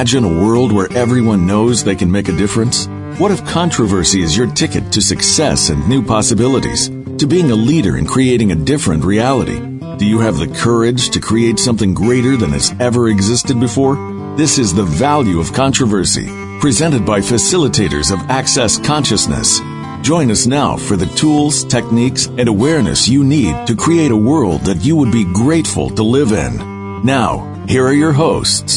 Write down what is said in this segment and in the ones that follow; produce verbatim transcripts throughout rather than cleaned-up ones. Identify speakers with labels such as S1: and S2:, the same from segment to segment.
S1: imagine a world where everyone knows they can make a difference? What if controversy is your ticket to success and new possibilities, to being a leader and creating a different reality? Do you have the courage to create something greater than has ever existed before? This is The Value of Controversy, presented by facilitators of Access Consciousness. Join us now for the tools, techniques, and awareness you need to create a world that you would be grateful to live in. Now, here are your hosts.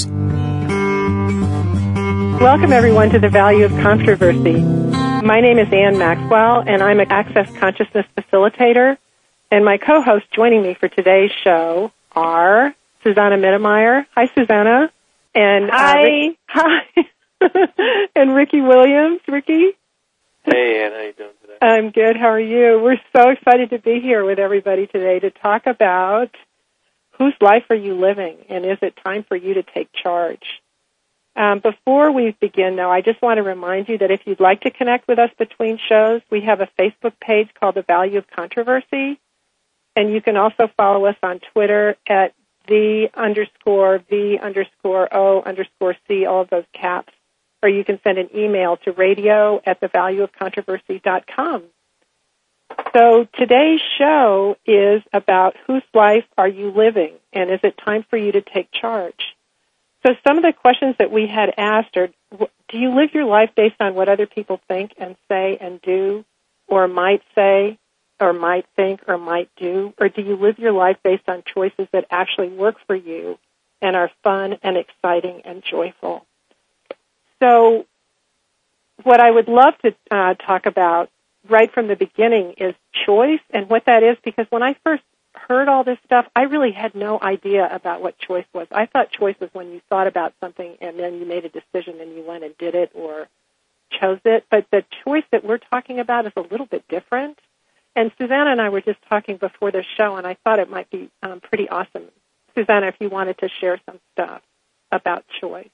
S2: Welcome, everyone, to The Value of Controversy. My name is Ann Maxwell, and I'm an Access Consciousness facilitator. And my co-hosts joining me for today's show are Susanna Mittermeier. Hi, Susanna. And
S3: hi.
S2: Uh, Rick, hi. And Ricky Williams. Ricky.
S4: Hey, Ann. How you doing today?
S2: I'm good. How are you? We're so excited to be here with everybody today to talk about whose life are you living, and is it time for you to take charge? Um, before we begin, though, I just want to remind you that if you'd like to connect with us between shows, we have a Facebook page called The Value of Controversy, and you can also follow us on Twitter at the underscore V underscore O underscore C, all of those caps, or you can send an email to radio at the value of controversy dot com. So today's show is about whose life are you living, and is it time for you to take charge? So some of the questions that we had asked are, do you live your life based on what other people think and say and do, or might say, or might think, or might do? Or do you live your life based on choices that actually work for you and are fun and exciting and joyful? So what I would love to uh, talk about right from the beginning is choice and what that is, because when I first heard all this stuff, I really had no idea about what choice was. I thought choice was when you thought about something and then you made a decision and you went and did it or chose it. But the choice that we're talking about is a little bit different. And Susanna and I were just talking before the show, and I thought it might be um, pretty awesome, Susanna, if you wanted to share some stuff about choice.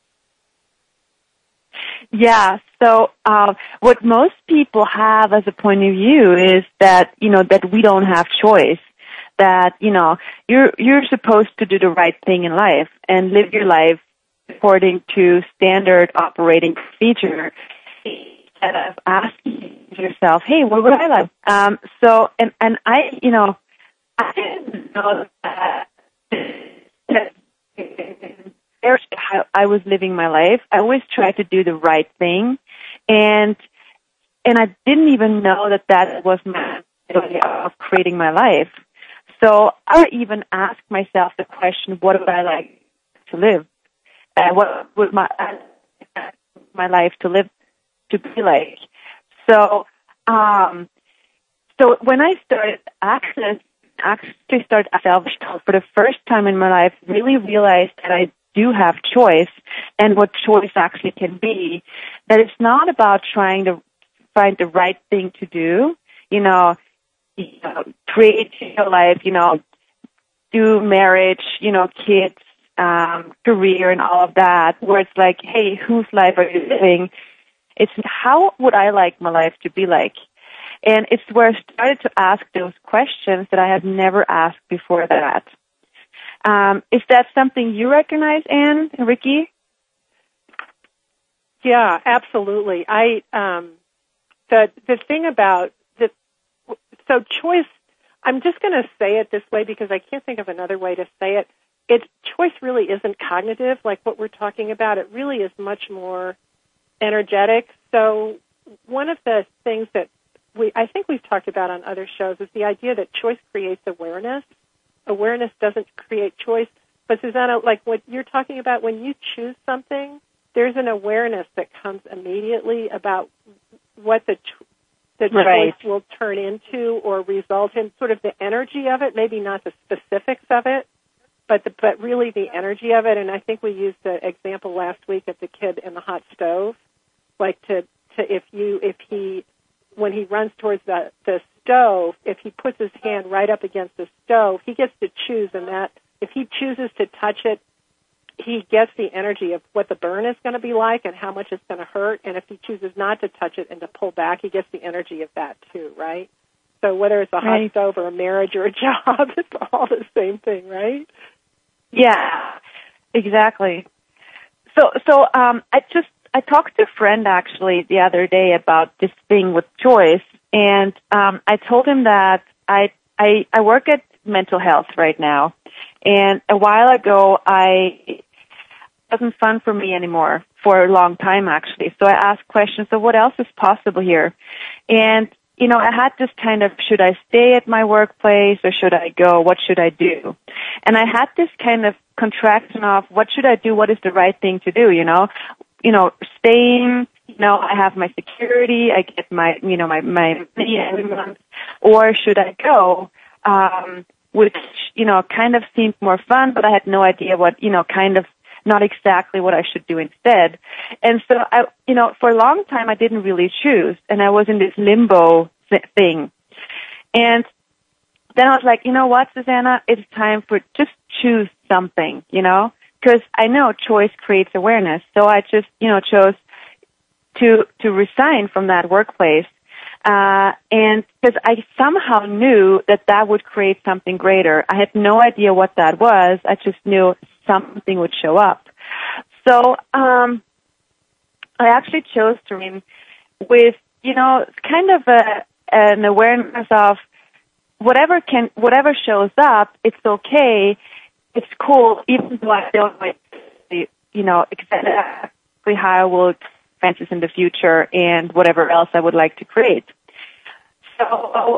S3: Yeah, so uh, what most people have as a point of view is that, you know, that we don't have choice. That, you know, you're you're supposed to do the right thing in life and live your life according to standard operating procedure instead of asking yourself, hey, what would I like? Um, so, and, and I, you know, I didn't know that, that how I was living my life. I always tried to do the right thing, and and I didn't even know that that was my way of creating my life. So I even asked myself the question, what would I like to live? Uh, what would my uh, my life to live to be like? So, um, so when I started Access, actually started Access for the first time in my life, really realized that I do have choice, and what choice actually can be. That it's not about trying to find the right thing to do, you know, you know, create your life, you know, do marriage, you know, kids, um, career and all of that, where it's like, hey, whose life are you living? It's how would I like my life to be like? And it's where I started to ask those questions that I had never asked before that. Um, is that something you recognize, Ann, Ricky?
S2: Yeah, absolutely. I um, the the thing about the so choice. I'm just going to say it this way because I can't think of another way to say it. It's choice really isn't cognitive like what we're talking about. It really is much more energetic. So one of the things that we I think we've talked about on other shows is the idea that choice creates awareness. Awareness doesn't create choice. But Susanna, like what you're talking about, when you choose something, there's an awareness that comes immediately about what the cho- the
S3: right.
S2: choice will turn into or result in, sort of the energy of it, maybe not the specifics of it, but the, but really the energy of it. And I think we used the example last week of the kid in the hot stove, like to, to if you if he when he runs towards the the stove, if he puts his hand right up against the stove, he gets to choose, and that if he chooses to touch it, he gets the energy of what the burn is going to be like and how much it's going to hurt. And if he chooses not to touch it and to pull back, he gets the energy of that too, right? So whether it's a hot
S3: right.
S2: stove or a marriage or a job, it's all the same thing, right?
S3: Yeah, exactly. so so um, I just I talked to a friend actually the other day about this thing with choice, and um, I told him that I I I work at mental health right now, and a while ago I it wasn't fun for me anymore for a long time actually. So I asked questions of what else is possible here, and you know, I had this kind of, should I stay at my workplace or should I go? What should I do? And I had this kind of contraction of what should I do? What is the right thing to do? You know, you know, staying, you know, I have my security, I get my, you know, my, my money every month, or should I go? Um, which, you know, kind of seemed more fun, but I had no idea what, you know, kind of not exactly what I should do instead. And so I, you know, for a long time I didn't really choose, and I was in this limbo thing. And then I was like, you know what, Susanna, it's time for just choose something, you know, because I know choice creates awareness. So I just, you know, chose to to resign from that workplace, uh, and because I somehow knew that that would create something greater. I had no idea what that was. I just knew something would show up. So um, I actually chose to remain with, you know, kind of a, an awareness of whatever can, whatever shows up, it's okay, it's cool, even though I don't like, you know, exactly how I will advance in the future and whatever else I would like to create. So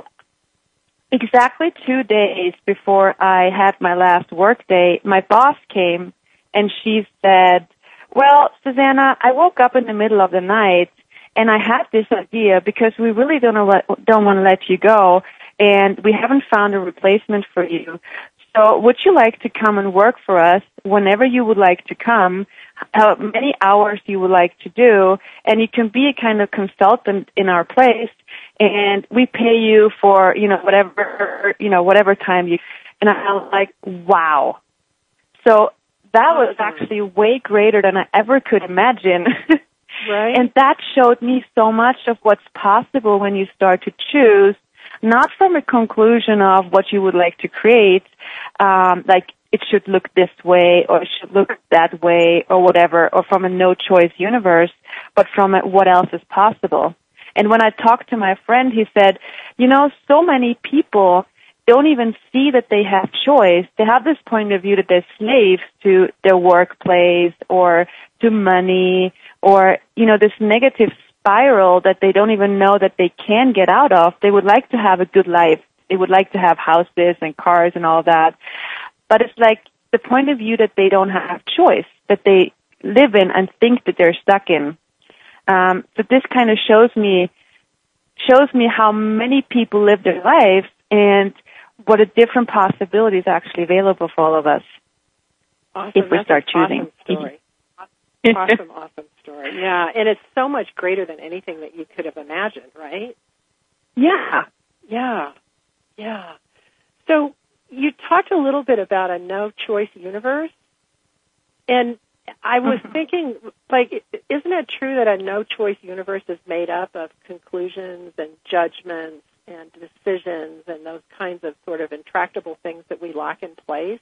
S3: exactly two days before I had my last work day, my boss came and she said, well, Susanna, I woke up in the middle of the night and I had this idea because we really don't, let, don't want to let you go and we haven't found a replacement for you. So would you like to come and work for us whenever you would like to come, how many hours you would like to do, and you can be a kind of consultant in our place, and we pay you for, you know, whatever, you know, whatever time you, and I was like, wow. So that was actually way greater than I ever could imagine.
S2: Right.
S3: And that showed me so much of what's possible when you start to choose, not from a conclusion of what you would like to create, um, like it should look this way or it should look that way or whatever, or from a no-choice universe, but from a, what else is possible. And when I talked to my friend, he said, you know, so many people don't even see that they have choice. They have this point of view that they're slaves to their workplace or to money or, you know, this negative spiral that they don't even know that they can get out of. They would like to have a good life. They would like to have houses and cars and all that. But it's like the point of view that they don't have choice, that they live in and think that they're stuck in. Um, so this kind of shows me, shows me how many people live their lives and what a different possibility is actually available for all of us.
S2: Awesome.
S3: If we
S2: That's
S3: start
S2: an
S3: choosing.
S2: Awesome story. Awesome, awesome story. Yeah, and it's so much greater than anything that you could have imagined, right?
S3: Yeah.
S2: Yeah, yeah. So you talked a little bit about a no-choice universe, and I was mm-hmm. thinking, like, isn't it true that a no-choice universe is made up of conclusions and judgments and decisions and those kinds of sort of intractable things that we lock in place,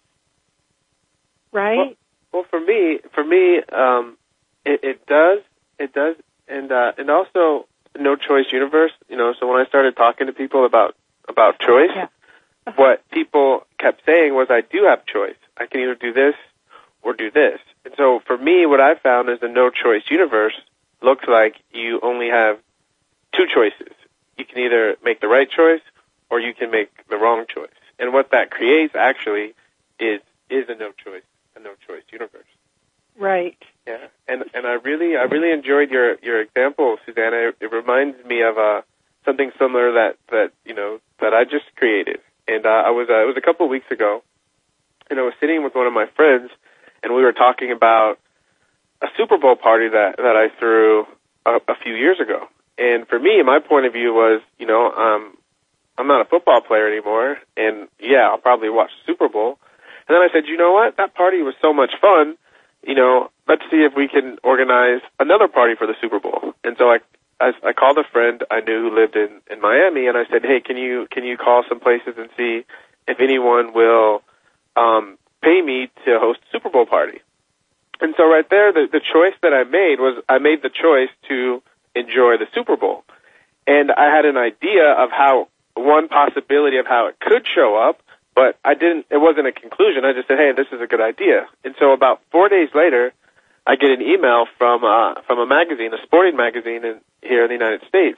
S2: right?
S4: Well, well for me, for me, um, it, it does, it does, and uh, and also no-choice universe. You know, so when I started talking to people about about choice,
S2: yeah.
S4: what people kept saying was, I do have choice. I can either do this or do this. And so for me, what I found is the no-choice universe looks like you only have two choices. You can either make the right choice or you can make the wrong choice. And what that creates actually is is a no-choice, a no-choice universe.
S2: Right.
S4: Yeah. And and I really I really enjoyed your, your example, Susanna. It, it reminds me of uh, something similar that, that you know that I just created. And uh, I was uh, it was a couple of weeks ago, and I was sitting with one of my friends, and we were talking about a Super Bowl party that, that I threw a, a few years ago. And for me, my point of view was, you know, um, I'm not a football player anymore, and yeah, I'll probably watch the Super Bowl. And then I said, you know what? That party was so much fun. You know, let's see if we can organize another party for the Super Bowl. And so I, I, I called a friend I knew who lived in, in Miami, and I said, hey, can you can you call some places and see if anyone will um, pay me to host a Super Bowl party? And so right there, the, the choice that I made was I made the choice to enjoy the Super Bowl. And I had an idea of how, one possibility of how it could show up, but I didn't, it wasn't a conclusion. I just said, hey, this is a good idea. And so about four days later, I get an email from, uh, from a magazine, a sporting magazine in, here in the United States.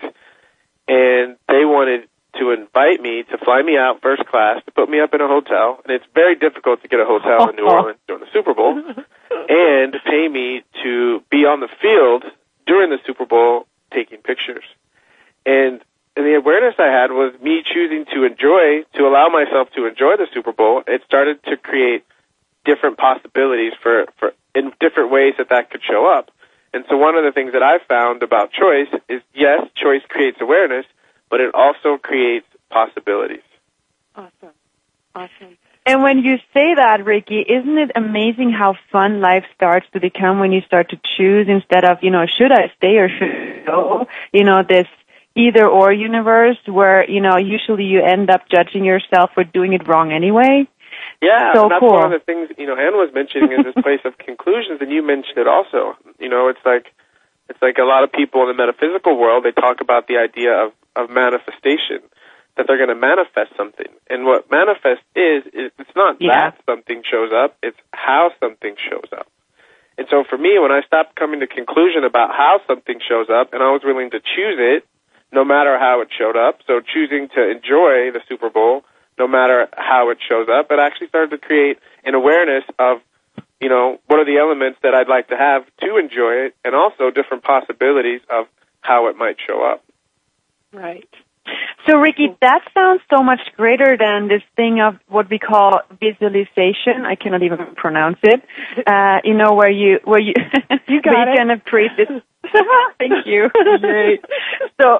S4: And they wanted to invite me to fly me out first class, to put me up in a hotel. And it's very difficult to get a hotel in New Orleans during the Super Bowl. And pay me to be on the field during the Super Bowl taking pictures. And, and the awareness I had was me choosing to enjoy, to allow myself to enjoy the Super Bowl. It started to create different possibilities for, for in different ways that that could show up. And so one of the things that I've found about choice is, yes, choice creates awareness, but it also creates possibilities.
S2: Awesome. Awesome.
S3: And when you say that, Ricky, isn't it amazing how fun life starts to become when you start to choose instead of, you know, should I stay or should I go? You know, this either or universe where, you know, usually you end up judging yourself for doing it wrong anyway.
S4: Yeah,
S3: so
S4: and that's
S3: cool.
S4: one of the things, you know, Anne was mentioning is this place of conclusions, and you mentioned it also. You know, it's like it's like a lot of people in the metaphysical world, they talk about the idea of, of manifestation, that they're going to manifest something. And what manifest is, is it's not
S3: yeah.
S4: that something shows up, it's how something shows up. And so for me, when I stopped coming to conclusion about how something shows up, and I was willing to choose it, no matter how it showed up, so choosing to enjoy the Super Bowl, no matter how it shows up, it actually started to create an awareness of, you know, what are the elements that I'd like to have to enjoy it, and also different possibilities of how it might show up.
S2: Right.
S3: So, Ricky, that sounds so much greater than this thing of what we call visualization. I cannot even pronounce it. Uh, you know, where you where you
S2: you got
S3: where
S2: it.
S3: you kind of create this. Thank you. Yay. So,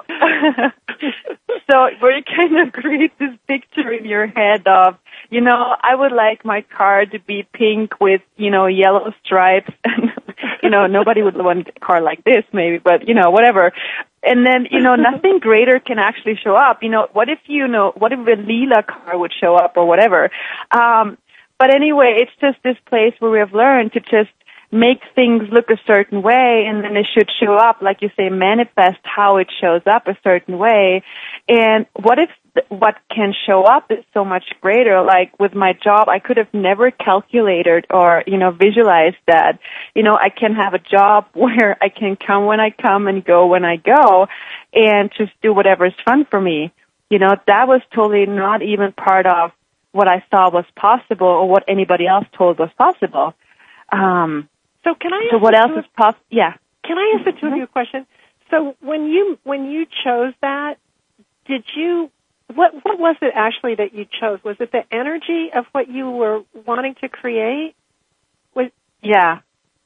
S3: so where you kind of create this picture in your head of, you know, I would like my car to be pink with, you know, yellow stripes. You know, nobody would want a car like this, maybe, but you know, whatever. And then, you know, nothing greater can actually show up. You know, what if, you know, what if a lila car would show up or whatever? Um, but anyway, it's just this place where we have learned to just make things look a certain way, and then it should show up, like you say, manifest how it shows up a certain way. And what if th- what can show up is so much greater? Like with my job, I could have never calculated or, you know, visualized that. You know, I can have a job where I can come when I come and go when I go and just do whatever is fun for me. You know, that was totally not even part of what I thought was possible or what anybody else told was possible. Um,
S2: So can I?
S3: So what else is possible? Yeah.
S2: Can I ask the two of you a question? So when you when you chose that, did you what what was it actually that you chose? Was it the energy of what you were wanting to create? Was
S3: yeah.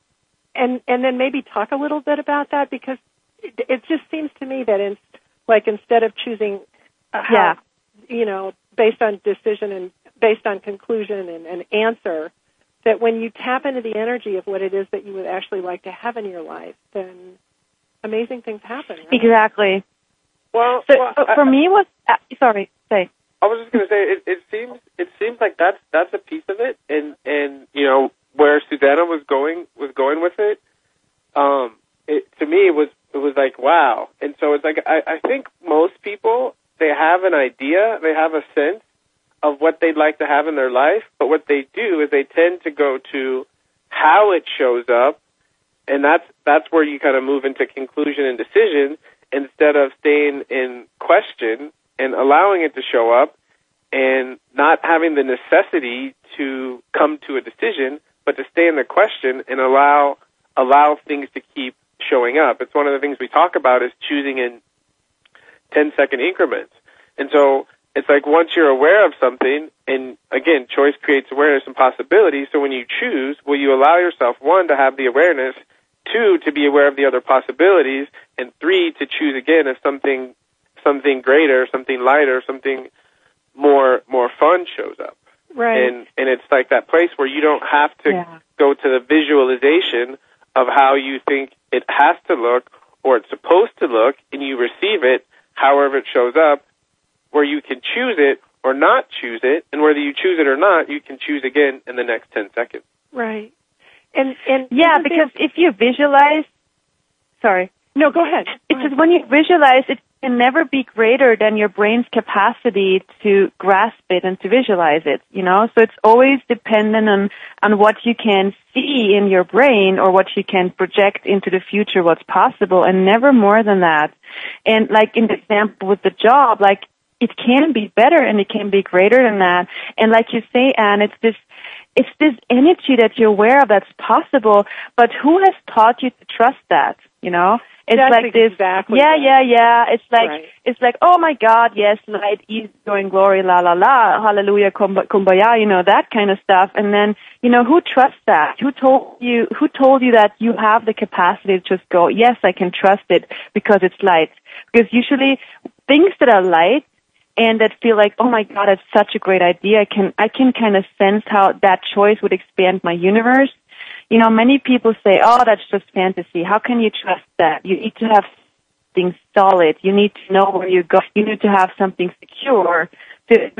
S2: And and then maybe talk a little bit about that, because it, it just seems to me that in like instead of choosing a how,
S3: yeah.
S2: you know, based on decision and based on conclusion and, and answer, that when you tap into the energy of what it is that you would actually like to have in your life, then amazing things happen. Right?
S3: Exactly.
S4: Well,
S3: so,
S4: well
S3: so for
S4: I,
S3: me, was uh, sorry, say.
S4: I was just going to say it, it seems it seems like that's that's a piece of it, and and you know where Susanna was going was going with it. Um, it to me it was it was like wow, and so it's like I, I think most people, they have an idea, they have a sense of what they'd like to have in their life, but what they do is they tend to go to how it shows up, and that's that's where you kind of move into conclusion and decision instead of staying in question and allowing it to show up and not having the necessity to come to a decision, but to stay in the question and allow allow things to keep showing up. It's one of the things we talk about is choosing in ten-second increments. And so it's like once you're aware of something, and again, choice creates awareness and possibility, so when you choose, will you allow yourself, one, to have the awareness, two, to be aware of the other possibilities, and three, to choose again if something something greater, something lighter, something more more fun shows up.
S2: Right.
S4: And and it's like that place where you don't have to
S3: yeah.
S4: go to the visualization of how you think it has to look or it's supposed to look, and you receive it however it shows up, where you can choose it or not choose it, and whether you choose it or not, you can choose again in the next ten seconds.
S2: Right. And and
S3: yeah, because there... if you visualize, sorry.
S2: No, go ahead. Go
S3: it's
S2: ahead.
S3: just when you visualize, it can never be greater than your brain's capacity to grasp it and to visualize it, you know? So it's always dependent on, on what you can see in your brain or what you can project into the future, what's possible, and never more than that. And like in the example with the job, like it can be better and it can be greater than that. And like you say, Anne, it's this, it's this energy that you're aware of that's possible, but who has taught you to trust that, you know? It's
S2: That's
S3: like this,
S2: exactly
S3: yeah,
S2: right.
S3: yeah, yeah. It's like,
S2: right.
S3: it's like, oh my God, yes, light, ease, joy, and glory, la, la, la, hallelujah, kumbaya, you know, that kind of stuff. And then, you know, who trusts that? Who told you, who told you that you have the capacity to just go, yes, I can trust it because it's light? Because usually things that are light and that feel like, oh my God, that's such a great idea, I can, I can kind of sense how that choice would expand my universe. You know, many people say, oh, that's just fantasy. How can you trust that? You need to have something solid. You need to know where you go. You need to have something secure to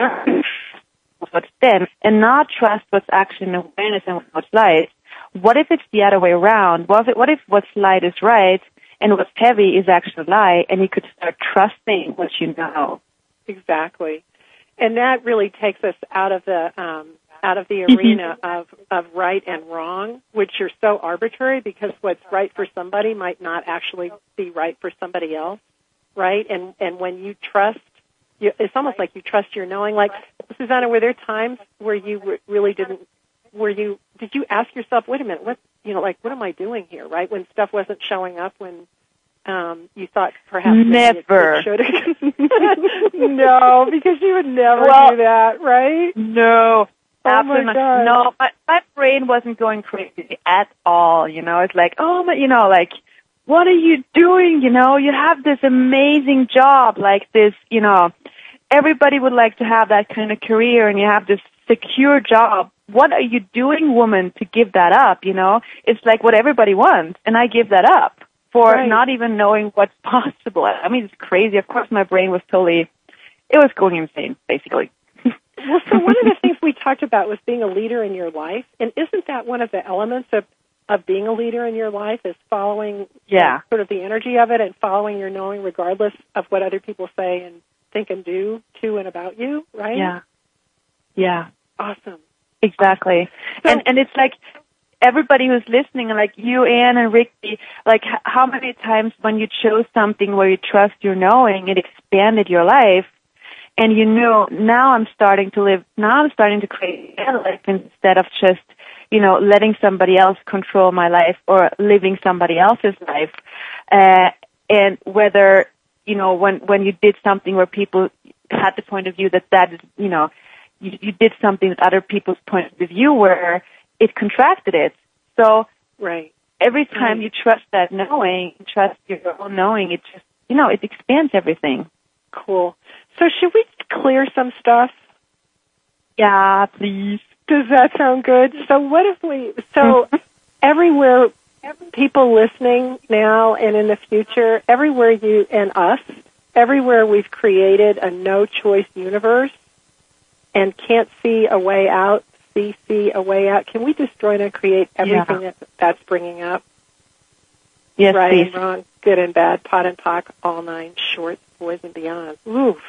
S3: what's then and not trust what's actually in awareness and what's light. What if it's the other way around? What if, what if what's light is right and what's heavy is actually light, and you could start trusting what you know?
S2: Exactly. And that really takes us out of the um, out of the arena of, of right and wrong, which are so arbitrary because what's right for somebody might not actually be right for somebody else, right? And and when you trust, you, it's almost like you trust your knowing. Like, Susanna, were there times where you really didn't, where you, did you ask yourself, wait a minute, what, you know, like, what am I doing here, right? When stuff wasn't showing up, when um, you thought perhaps
S3: never
S2: it, it should have. No, because you would never
S3: well,
S2: do that, right?
S3: No.
S2: Oh
S3: Absolutely
S2: my God.
S3: No, my, my brain wasn't going crazy at all, you know. It's like, oh, my, you know, like, what are you doing, you know? You have this amazing job, like this, you know, everybody would like to have that kind of career, and you have this secure job. What are you doing, woman, to give that up, you know? It's like what everybody wants, and I give that up for
S2: right.
S3: not even knowing what's possible. I mean, it's crazy. Of course, my brain was totally, it was going insane, basically.
S2: Well, so one of the things we talked about was being a leader in your life, and isn't that one of the elements of, of being a leader in your life is following
S3: yeah.
S2: uh, sort of the energy of it and following your knowing regardless of what other people say and think and do to and about you, right?
S3: Yeah. Yeah.
S2: Awesome.
S3: Exactly.
S2: So,
S3: and and it's like everybody who's listening, like you, Anne, and Ricky, like h- how many times when you chose something where you trust your knowing, it expanded your life. And you know, now I'm starting to live, now I'm starting to create a life instead of just, you know, letting somebody else control my life or living somebody else's life. Uh, and whether, you know, when, when you did something where people had the point of view that that is, you know, you, you did something that other people's point of view where it contracted it. So
S2: right.
S3: every time
S2: right.
S3: you trust that knowing, trust your own knowing, it just, you know, it expands everything.
S2: Cool. So should we clear some stuff?
S3: Yeah, please.
S2: Does that sound good? So what if we, so everywhere, people listening now and in the future, everywhere you and us, everywhere we've created a no-choice universe and can't see a way out, see, see a way out, can we destroy and create everything yeah. that that's bringing up?
S3: Yes,
S2: right
S3: please.
S2: and wrong, good and bad, pot and pock, all nine, shorts, boys and beyond. Oof.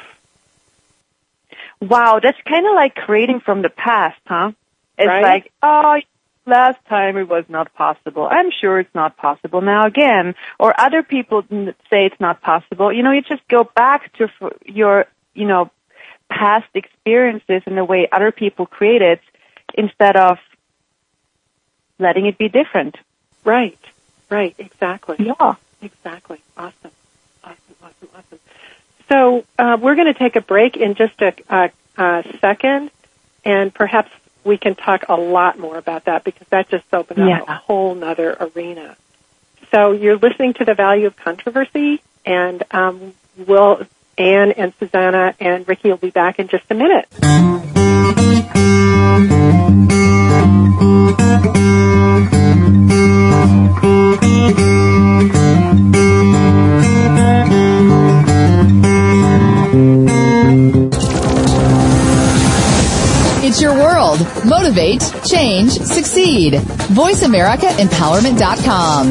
S3: Wow, that's kind of like creating from the past, huh? It's
S2: right?
S3: like, oh, last time it was not possible. I'm sure it's not possible now again. Or other people say it's not possible. You know, you just go back to your, you know, past experiences and the way other people created instead of letting it be different.
S2: Right, right, exactly.
S3: Yeah.
S2: Exactly. Awesome, awesome, awesome, awesome. So uh, we're going to take a break in just a, a, a second, and perhaps we can talk a lot more about that because that just opened up
S3: yeah.
S2: a whole nother arena. So you're listening to The Value of Controversy, and um, we'll, Anne and Susanna and Ricky will be back in just a minute.
S5: It's your world. Motivate, change, succeed. voice america empowerment dot com.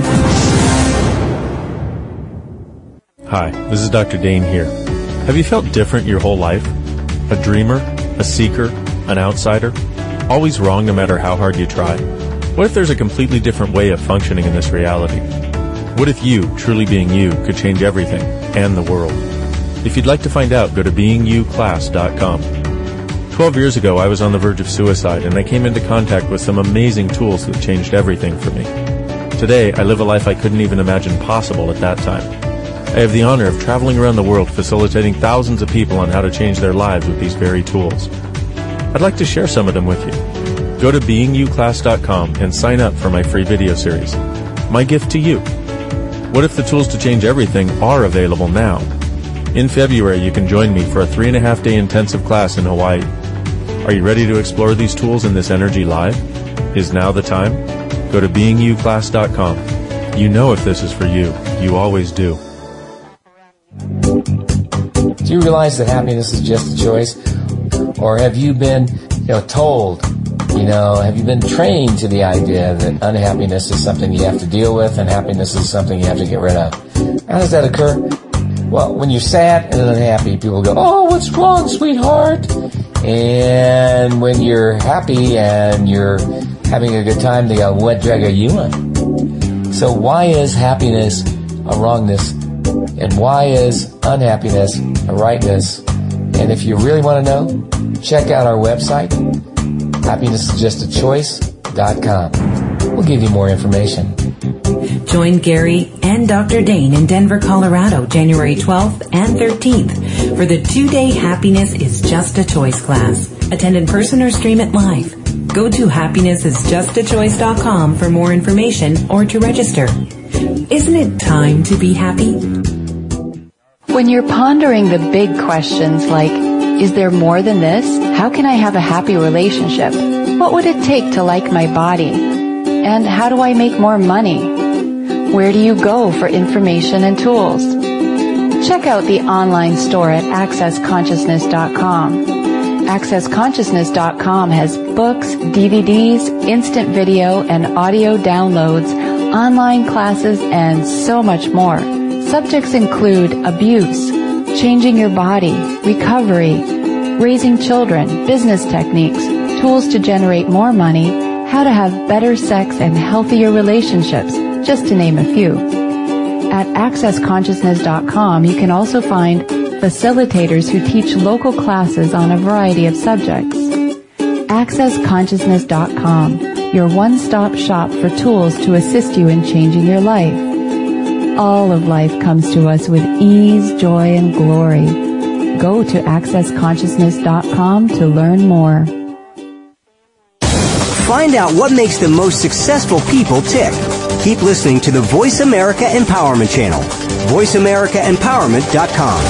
S6: Hi, this is Doctor Dane here. Have you felt different your whole life? A dreamer? A seeker? An outsider? Always wrong no matter how hard you try? What if there's a completely different way of functioning in this reality? What if you, truly being you, could change everything and the world? If you'd like to find out, go to being you class dot com. Twelve years ago, I was on the verge of suicide, and I came into contact with some amazing tools that changed everything for me. Today, I live a life I couldn't even imagine possible at that time. I have the honor of traveling around the world facilitating thousands of people on how to change their lives with these very tools. I'd like to share some of them with you. Go to being you class dot com and sign up for my free video series. My gift to you. What if the tools to change everything are available now? In February, you can join me for a three and a half day intensive class in Hawaii. Are you ready to explore these tools in this energy live? Is now the time? Go to being you class dot com. You know if this is for you. You always do.
S7: Do you realize that happiness is just a choice? Or have you been, you know, told, you know, have you been trained to the idea that unhappiness is something you have to deal with and happiness is something you have to get rid of? How does that occur? Well, when you're sad and unhappy, people go, oh, what's wrong, sweetheart? And when you're happy and you're having a good time, they go, what drug are you on? So why is happiness a wrongness? And why is unhappiness a rightness? And if you really want to know, check out our website, happiness is just a choice dot com. We'll give you more information.
S8: Join Gary and Doctor Dane in Denver, Colorado, January twelfth and thirteenth for the two-day Happiness is Just a Choice class. Attend in person or stream it live. Go to happiness is just a choice dot com for more information or to register. Isn't it time to be happy?
S9: When you're pondering the big questions like, is there more than this? How can I have a happy relationship? What would it take to like my body? And how do I make more money? Where do you go for information and tools? Check out the online store at access consciousness dot com. access consciousness dot com has books, D V Ds, instant video and audio downloads, online classes, and so much more. Subjects include abuse, changing your body, recovery, raising children, business techniques, tools to generate more money, how to have better sex and healthier relationships, just to name a few. At access consciousness dot com, you can also find facilitators who teach local classes on a variety of subjects. access consciousness dot com, your one-stop shop for tools to assist you in changing your life. All of life comes to us with ease, joy, and glory. Go to access consciousness dot com to learn more.
S10: Find out what makes the most successful people tick. Keep listening to the Voice America Empowerment Channel. voice america empowerment dot com.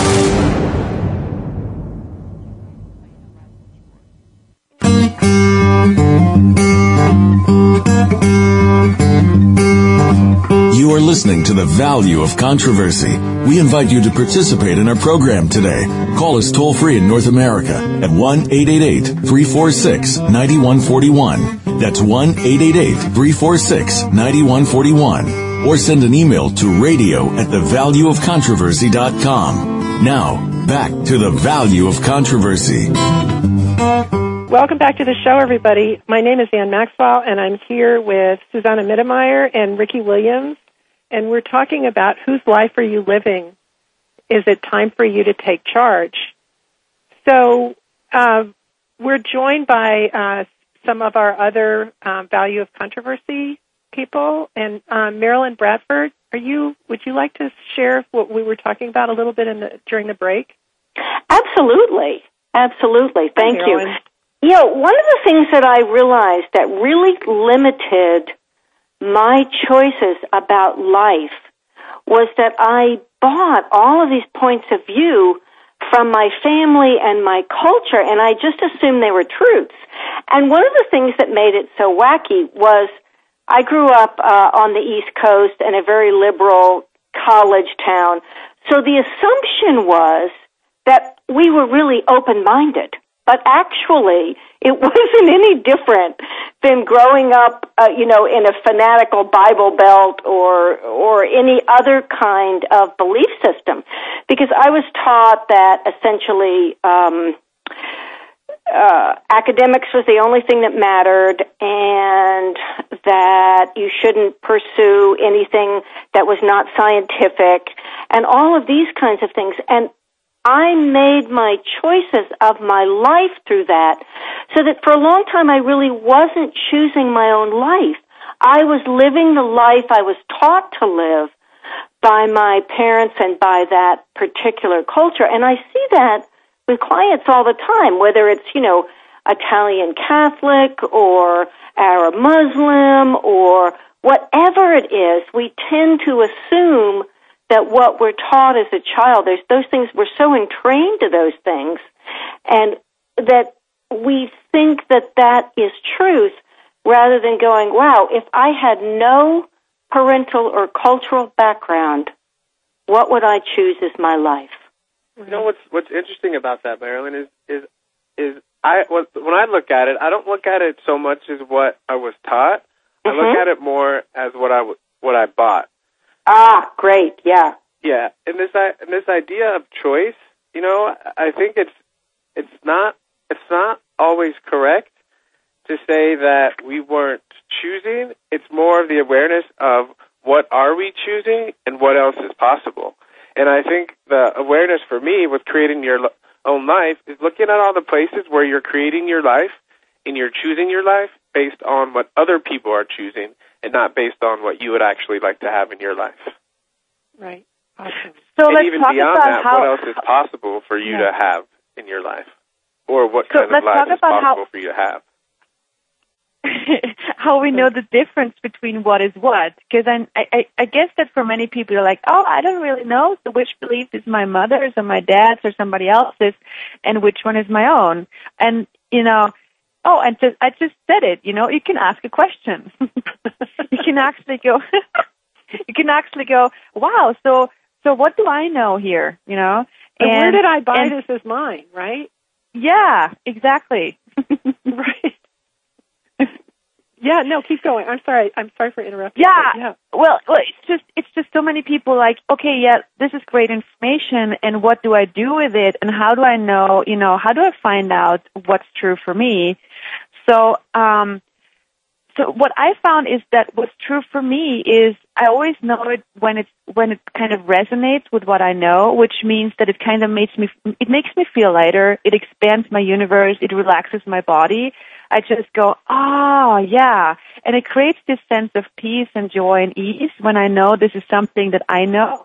S1: You are listening to The Value of Controversy. We invite you to participate in our program today. Call us toll-free in North America at one eight eight eight, three four six, nine one four one. That's one eight eight eight, three four six, nine one four one. Or send an email to radio at the value of controversy dot com. Now, back to The Value of Controversy.
S2: Welcome back to the show, everybody. My name is Ann Maxwell, and I'm here with Susanna Mittermeier and Ricky Williams, and we're talking about whose life are you living? Is it time for you to take charge? So uh, we're joined by uh, some of our other um, Value of Controversy people, and um, Marilyn Bradford, are you? Would you like to share what we were talking about a little bit in the, during the break?
S11: Absolutely, absolutely. Thank
S2: Hi,
S11: you.
S2: Marilyn.
S11: You know, one of the things that I realized that really limited my choices about life was that I bought all of these points of view from my family and my culture, and I just assumed they were truths. And one of the things that made it so wacky was I grew up uh, on the East Coast in a very liberal college town, so the assumption was that we were really open-minded. But actually, it wasn't any different than growing up, uh, you know, in a fanatical Bible Belt or or any other kind of belief system, because I was taught that essentially um, uh, academics was the only thing that mattered, and that you shouldn't pursue anything that was not scientific, and all of these kinds of things. And I made my choices of my life through that, so that for a long time I really wasn't choosing my own life. I was living the life I was taught to live by my parents and by that particular culture. And I see that with clients all the time, whether it's, you know, Italian Catholic or Arab Muslim or whatever it is, we tend to assume that what we're taught as a child, there's those things, we're so entrained to those things, and that we think that that is truth, rather than going, wow, if I had no parental or cultural background, what would I choose as my life?
S4: You know what's what's interesting about that, Marilyn, is is is I when I look at it, I don't look at it so much as what I was taught. I
S11: Mm-hmm.
S4: look at it more as what I what I bought.
S11: Ah, great, yeah.
S4: Yeah, and this and this idea of choice, you know, I think it's it's not it's not always correct to say that we weren't choosing. It's more of the awareness of what are we choosing and what else is possible. And I think the awareness for me with creating your own life is looking at all the places where you're creating your life and you're choosing your life based on what other people are choosing and not based on what you would actually like to have in your life.
S2: Right. Awesome.
S3: So
S4: and
S3: let's
S4: even
S3: talk
S4: beyond
S3: about
S4: that,
S3: how,
S4: what else is possible for you
S3: yeah.
S4: to have in your life? Or what
S3: So
S4: kind of
S3: let's
S4: life
S3: talk
S4: is
S3: about
S4: possible
S3: how-
S4: for you to have?
S3: how we know the difference between what is what. Because I, I, I guess that for many people are like, oh, I don't really know so which belief is my mother's or my dad's or somebody else's, and which one is my own. And, you know, oh, and just, I just said it, you know, you can ask a question. you can actually go, you can actually go, wow, so, so what do I know here, you know?
S2: And, and where did I buy
S3: and,
S2: this as mine, right?
S3: Yeah, exactly.
S2: Right. Yeah, no, keep going. I'm sorry. I'm sorry for interrupting.
S3: Yeah.
S2: yeah.
S3: Well, well, it's just it's just so many people like, okay, yeah, this is great information, and what do I do with it, and how do I know, you know, how do I find out what's true for me? So, um, so what I found is that what's true for me is I always know it when it's when it kind of resonates with what I know, which means that it kind of makes me it makes me feel lighter. It expands my universe. It relaxes my body. I just go, oh, yeah. And it creates this sense of peace and joy and ease when I know this is something that I know.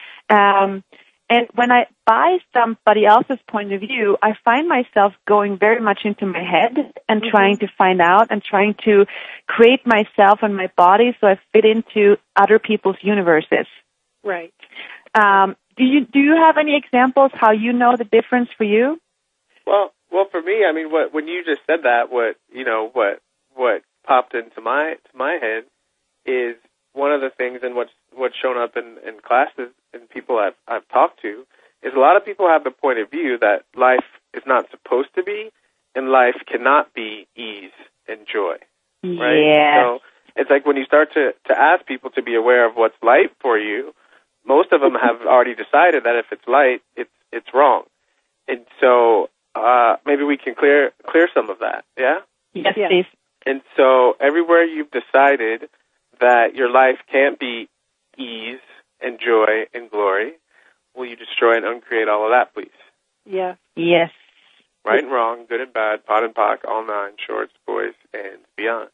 S3: Um, and when I buy somebody else's point of view, I find myself going very much into my head and mm-hmm. trying to find out and trying to create myself and my body so I fit into other people's universes.
S2: Right.
S3: Um, do you do you have any examples how you know the difference for you?
S4: Well, well, for me, I mean, what when you just said that, what you know, what what popped into my to my head is one of the things, and what's what's shown up in, in classes and people I've I've talked to is a lot of people have the point of view that life is not supposed to be, and life cannot be ease and joy, right?
S3: Yeah.
S4: So it's like when you start to to ask people to be aware of what's light for you, most of them have already decided that if it's light, it's it's wrong, and so. Uh, maybe we can clear clear some of that, yeah?
S3: Yes, please.
S4: And so everywhere you've decided that your life can't be ease and joy and glory, will you destroy and uncreate all of that, please?
S2: Yes.
S3: Yes.
S4: Right and wrong, good and bad, pot and pock, all nine, shorts, boys, and beyond.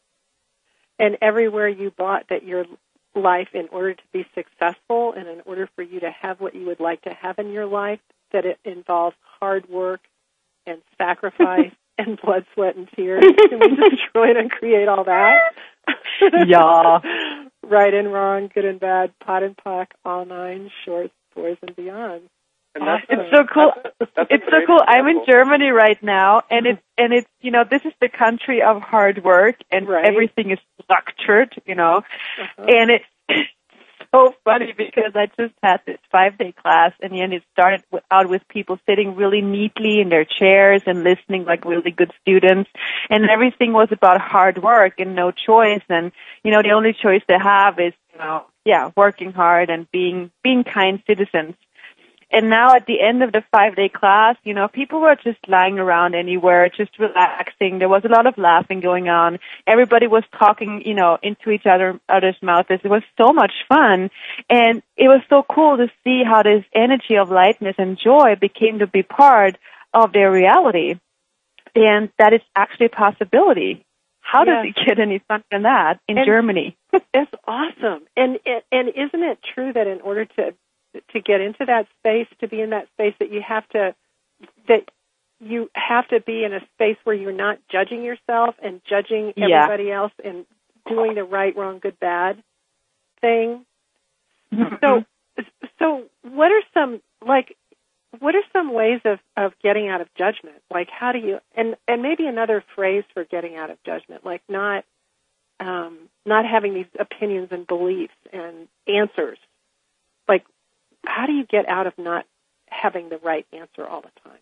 S2: And everywhere you bought that your life, in order to be successful and in order for you to have what you would like to have in your life, that it involves hard work, and sacrifice and blood, sweat, and tears. Can we destroy and create all that?
S3: Yeah.
S2: Right and wrong, good and bad, pot and pock, all nine, shorts, boys, and beyond.
S4: And that's
S3: it's
S4: a,
S3: so cool.
S4: That's a, that's
S3: it's so cool. Example. I'm in Germany right now, and it's and it's you know this is the country of hard work, and
S2: right.
S3: everything is structured, you know, uh-huh. and it's so funny because I just had this five-day class, and then it started w- out with people sitting really neatly in their chairs and listening like really good students, and everything was about hard work and no choice, and, you know, the only choice they have is, you know, yeah, working hard and being being kind citizens. And now at the end of the five-day class, you know, people were just lying around anywhere, just relaxing. There was a lot of laughing going on. Everybody was talking, you know, into each other, other's mouths. It was so much fun. And it was so cool to see how this energy of lightness and joy became to be part of their reality. And that is actually a possibility. How
S2: yeah.
S3: does it get any fun than that in
S2: and
S3: Germany?
S2: It's awesome. And, and isn't it true that in order to to get into that space, to be in that space, that you have to, that you have to be in a space where you're not judging yourself and judging
S3: yeah.
S2: everybody else and doing the right, wrong, good, bad thing.
S3: Mm-hmm.
S2: So, so what are some, like, what are some ways of, of getting out of judgment? Like, how do you, and, and maybe another phrase for getting out of judgment, like not, um, not having these opinions and beliefs and answers. Like, how do you get out of not having the right answer all the time?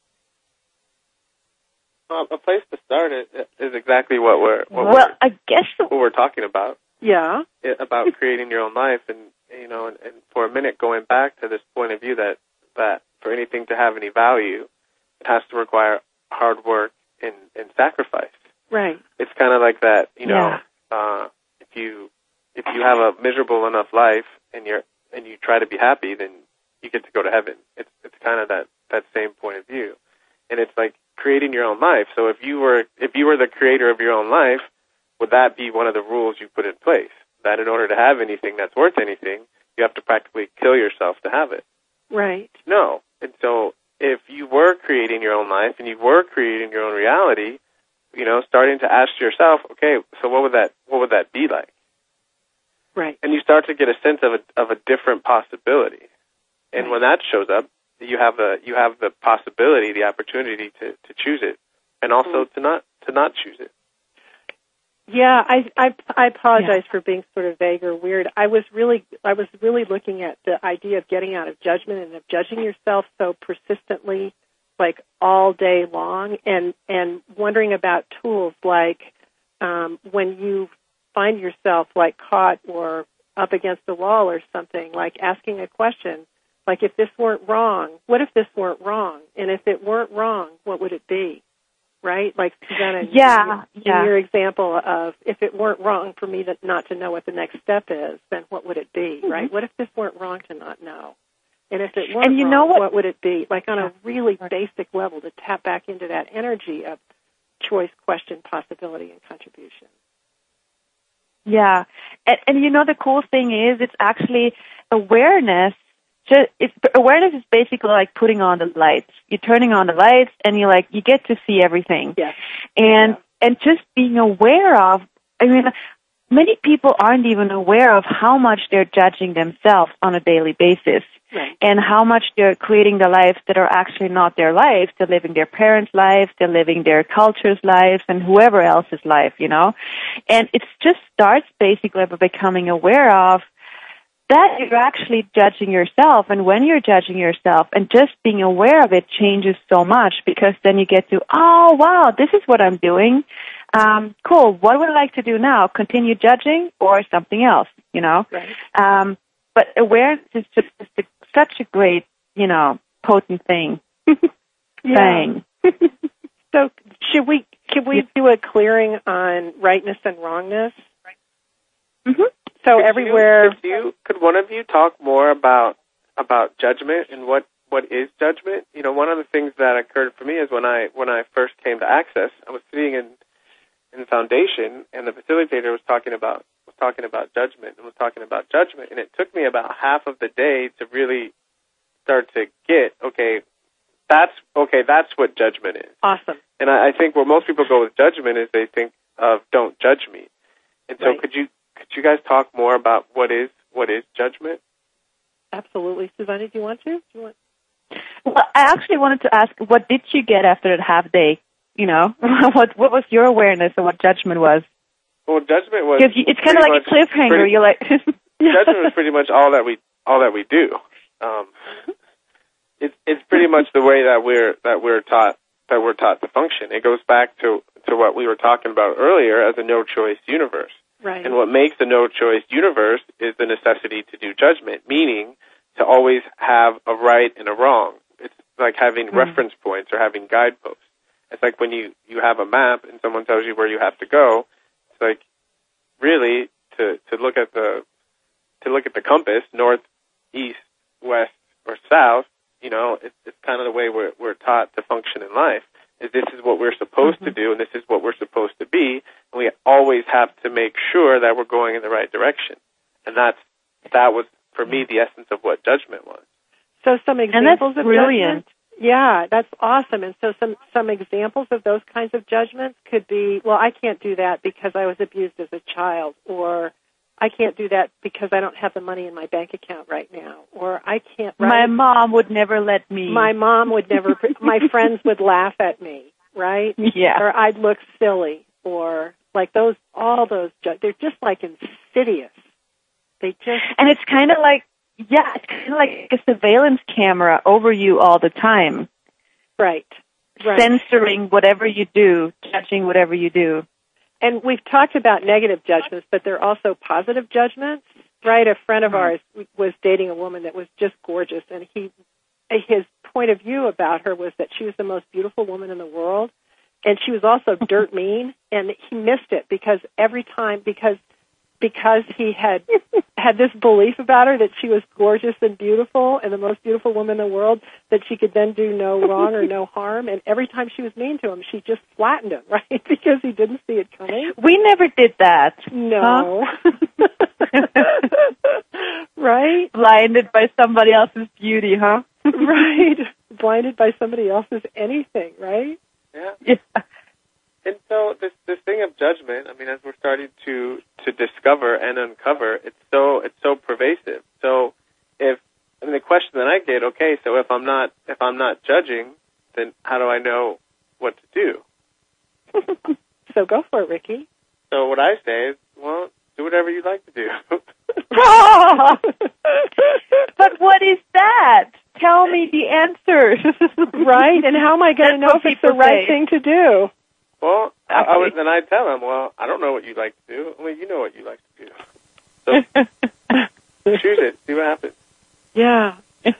S4: Well, a place to start is, is exactly what we're what
S3: well,
S4: we're,
S3: I guess
S4: what we're talking about.
S2: Yeah,
S4: it, about creating your own life, and you know, and, and for a minute, going back to this point of view that that for anything to have any value, it has to require hard work and, and sacrifice.
S2: Right.
S4: It's kind of like that, you know.
S3: Yeah.
S4: Uh, if you if you have a miserable enough life and you're and you try to be happy, then you get to go to heaven. It's it's kind of that, that same point of view. And it's like creating your own life. So if you were if you were the creator of your own life, would that be one of the rules you put in place? That in order to have anything that's worth anything, you have to practically kill yourself to have it.
S2: Right.
S4: No. And so if you were creating your own life and you were creating your own reality, you know, starting to ask yourself, okay, so what would that what would that be like?
S2: Right.
S4: And you start to get a sense of a of a different possibility. And
S2: right.
S4: when that shows up, you have the you have the possibility, the opportunity to, to choose it, and also mm-hmm. to not to not choose it.
S2: Yeah, I I, I apologize yeah. for being sort of vague or weird. I was really I was really looking at the idea of getting out of judgment and of judging yourself so persistently, like all day long, and and wondering about tools like um, when you find yourself like caught or up against a wall or something, like asking a question, like if this weren't wrong, what if this weren't wrong? And if it weren't wrong, what would it be? Right? Like Susanna,
S3: yeah,
S2: in,
S3: yeah.
S2: in your example of if it weren't wrong for me to, not to know what the next step is, then what would it be? Mm-hmm. Right? What if this weren't wrong to not know? And if it weren't
S3: and you
S2: wrong,
S3: know what?
S2: what would it be? Like on a really basic level to tap back into that energy of choice, question, possibility, and contribution.
S3: Yeah, and, and you know the cool thing is it's actually awareness. Just, it's, awareness is basically like putting on the lights. You're turning on the lights, and you like you get to see everything.
S2: Yes.
S3: And
S2: yeah.
S3: and just being aware of. I mean, many people aren't even aware of how much they're judging themselves on a daily basis.
S2: Right.
S3: And how much they're creating the lives that are actually not their lives. They're living their parents' lives, they're living their culture's lives, and whoever else's life, you know. And it just starts basically by becoming aware of that you're actually judging yourself. And when you're judging yourself and just being aware of it changes so much, because then you get to, oh, wow, this is what I'm doing. Um, cool. What would I like to do now? Continue judging or something else, you know?
S2: Right.
S3: Um, but awareness is just a, such a great, you know, potent thing. thing.
S2: So should we, can we do a clearing on rightness and wrongness?
S3: Mm-hmm.
S2: So
S4: could
S2: everywhere.
S4: You, could, you, could one of you talk more about about judgment and what, what is judgment? You know, one of the things that occurred for me is when I when I first came to Access, I was sitting in in Foundation, and the facilitator was talking about was talking about judgment and was talking about judgment, and it took me about half of the day to really start to get okay. That's okay. That's what judgment is.
S2: Awesome.
S4: And I, I think where most people go with judgment is they think of "don't judge me," and so
S2: right.
S4: could you could you guys talk more about what is what is judgment?
S2: Absolutely, Susanna. Do you want to? Do you want?
S3: Well, I actually wanted to ask, what did you get after that half day? You know, what what was your awareness of what judgment was?
S4: Well, judgment was.
S3: Because it's kind of like a cliffhanger.
S4: Pretty,
S3: You're like.
S4: judgment is pretty much all that we all that we do. Um, it's it's pretty much the way that we're that we're taught that we're taught to function. It goes back to to what we were talking about earlier as a no-choice universe.
S2: Right.
S4: And what makes a no-choice universe is the necessity to do judgment, meaning to always have a right and a wrong. It's like having mm-hmm. reference points or having guideposts. It's like when you, you have a map and someone tells you where you have to go. It's like really to, to look at the to look at the compass, north, east, west, or south. You know, it's, it's kind of the way we're we're taught to function in life. Is this is what we're supposed mm-hmm. to do, and this is what we're supposed to be, and we always have to make sure that we're going in the right direction. And that's that was for me the essence of what judgment was.
S2: So some examples of
S3: brilliant.
S2: judgment. Yeah, that's awesome. And so some some examples of those kinds of judgments could be, well, I can't do that because I was abused as a child, or I can't do that because I don't have the money in my bank account right now, or I can't.
S3: My mom would never let me.
S2: My mom would never. My friends would laugh at me, right?
S3: Yeah.
S2: Or I'd look silly, or like those. All those. Ju- they're just like insidious. They just.
S3: And it's kind of like, yeah, it's kind of like a surveillance camera over you all the time.
S2: Right. Right.
S3: Censoring whatever you do, judging whatever you do.
S2: And we've talked about negative judgments, but there are also positive judgments, right? A friend of ours was dating a woman that was just gorgeous, and he, his point of view about her was that she was the most beautiful woman in the world, and she was also dirt mean, and he missed it because every time, because because he had had this belief about her that she was gorgeous and beautiful and the most beautiful woman in the world, that she could then do no wrong or no harm. And every time she was mean to him, she just flattened him, right? Because he didn't see it coming.
S3: We never did that.
S2: No. Huh? Right?
S3: Blinded by somebody else's beauty, huh?
S2: Right. Blinded by somebody else's anything, right?
S4: Yeah.
S3: Yeah.
S4: And so this this thing of judgment, I mean, as we're starting to, to discover and uncover, it's so it's so pervasive. So if I mean the question that I get, okay, so if I'm not if I'm not judging, then how do I know what to do?
S2: So go for it, Ricky.
S4: So what I say is, well, do whatever you'd like to do.
S3: But what is that? Tell me the answer.
S2: Right? And how am I going to know if it's the right thing to do?
S4: Well, I, I would, then I'd tell him, well, I don't know what you like to do. Well, you know what you like to do. So choose it. See what happens.
S2: Yeah.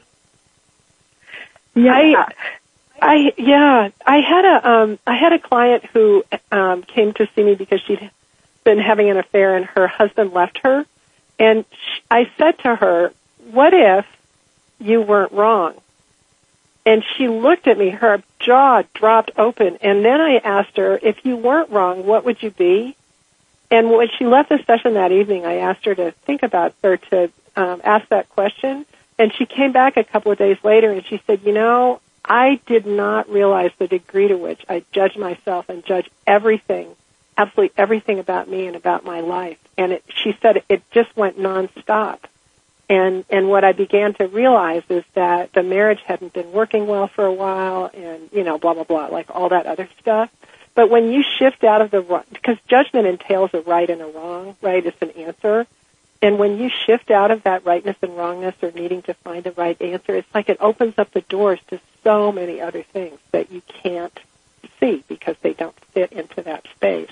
S3: Yeah.
S2: I, I, yeah. I had a, um, I had a client who um, came to see me because she'd been having an affair and her husband left her. And she, I said to her, what if you weren't wrong? And she looked at me, her jaw dropped open, and then I asked her, if you weren't wrong, what would you be? And when she left the session that evening, I asked her to think about, or to um, ask that question, and she came back a couple of days later and she said, you know, I did not realize the degree to which I judge myself and judge everything, absolutely everything about me and about my life. And it, she said it just went nonstop. And and what I began to realize is that the marriage hadn't been working well for a while, and, you know, blah, blah, blah, like all that other stuff. But when you shift out of the wrong, because judgment entails a right and a wrong, right? It's an answer. And when you shift out of that rightness and wrongness or needing to find the right answer, it's like it opens up the doors to so many other things that you can't see because they don't fit into that space.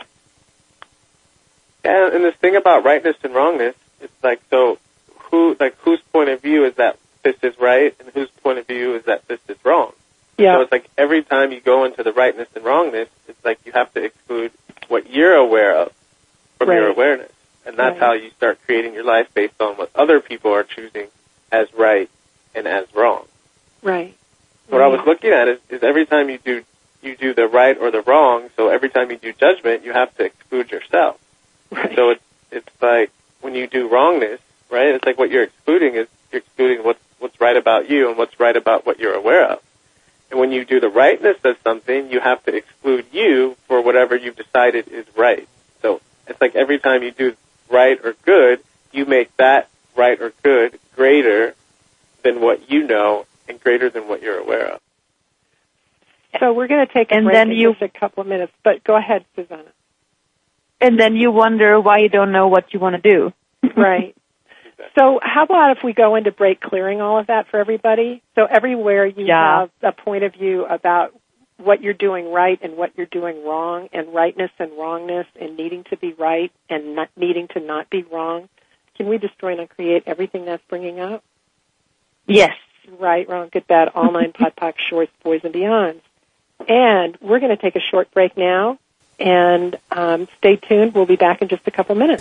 S4: Yeah, and this thing about rightness and wrongness, it's like, so who, like, whose point of view is that this is right and whose point of view is that this is wrong?
S2: Yeah.
S4: So it's like every time you go into the rightness and wrongness, it's like you have to exclude what you're aware of from
S2: right.
S4: your awareness. And that's
S2: right.
S4: how you start creating your life based on what other people are choosing as right and as wrong.
S2: Right.
S4: What
S2: right.
S4: I was looking at is, is every time you do you do the right or the wrong, so every time you do judgment, you have to exclude yourself.
S2: Right.
S4: So it's it's like when you do wrongness, right? It's like what you're excluding is you're excluding what's what's right about you and what's right about what you're aware of. And when you do the rightness of something, you have to exclude you for whatever you've decided is right. So it's like every time you do right or good, you make that right or good greater than what you know and greater than what you're aware of.
S2: So we're going to take a
S3: and
S2: break
S3: then
S2: in
S3: you,
S2: just a couple of minutes, but go ahead, Susanna.
S3: And then you wonder why you don't know what you want to do.
S2: Right.
S4: that.
S2: So how about if we go into break clearing all of that for everybody? So everywhere you
S3: Yeah.
S2: have a point of view about what you're doing right and what you're doing wrong, and rightness and wrongness, and needing to be right and not needing to not be wrong. Can we destroy and uncreate everything that's bringing up?
S3: Yes.
S2: Right, wrong, good, bad, all nine, pot, pock, shorts, boys, and beyonds. And we're going to take a short break now, and um, stay tuned. We'll be back in just a couple minutes.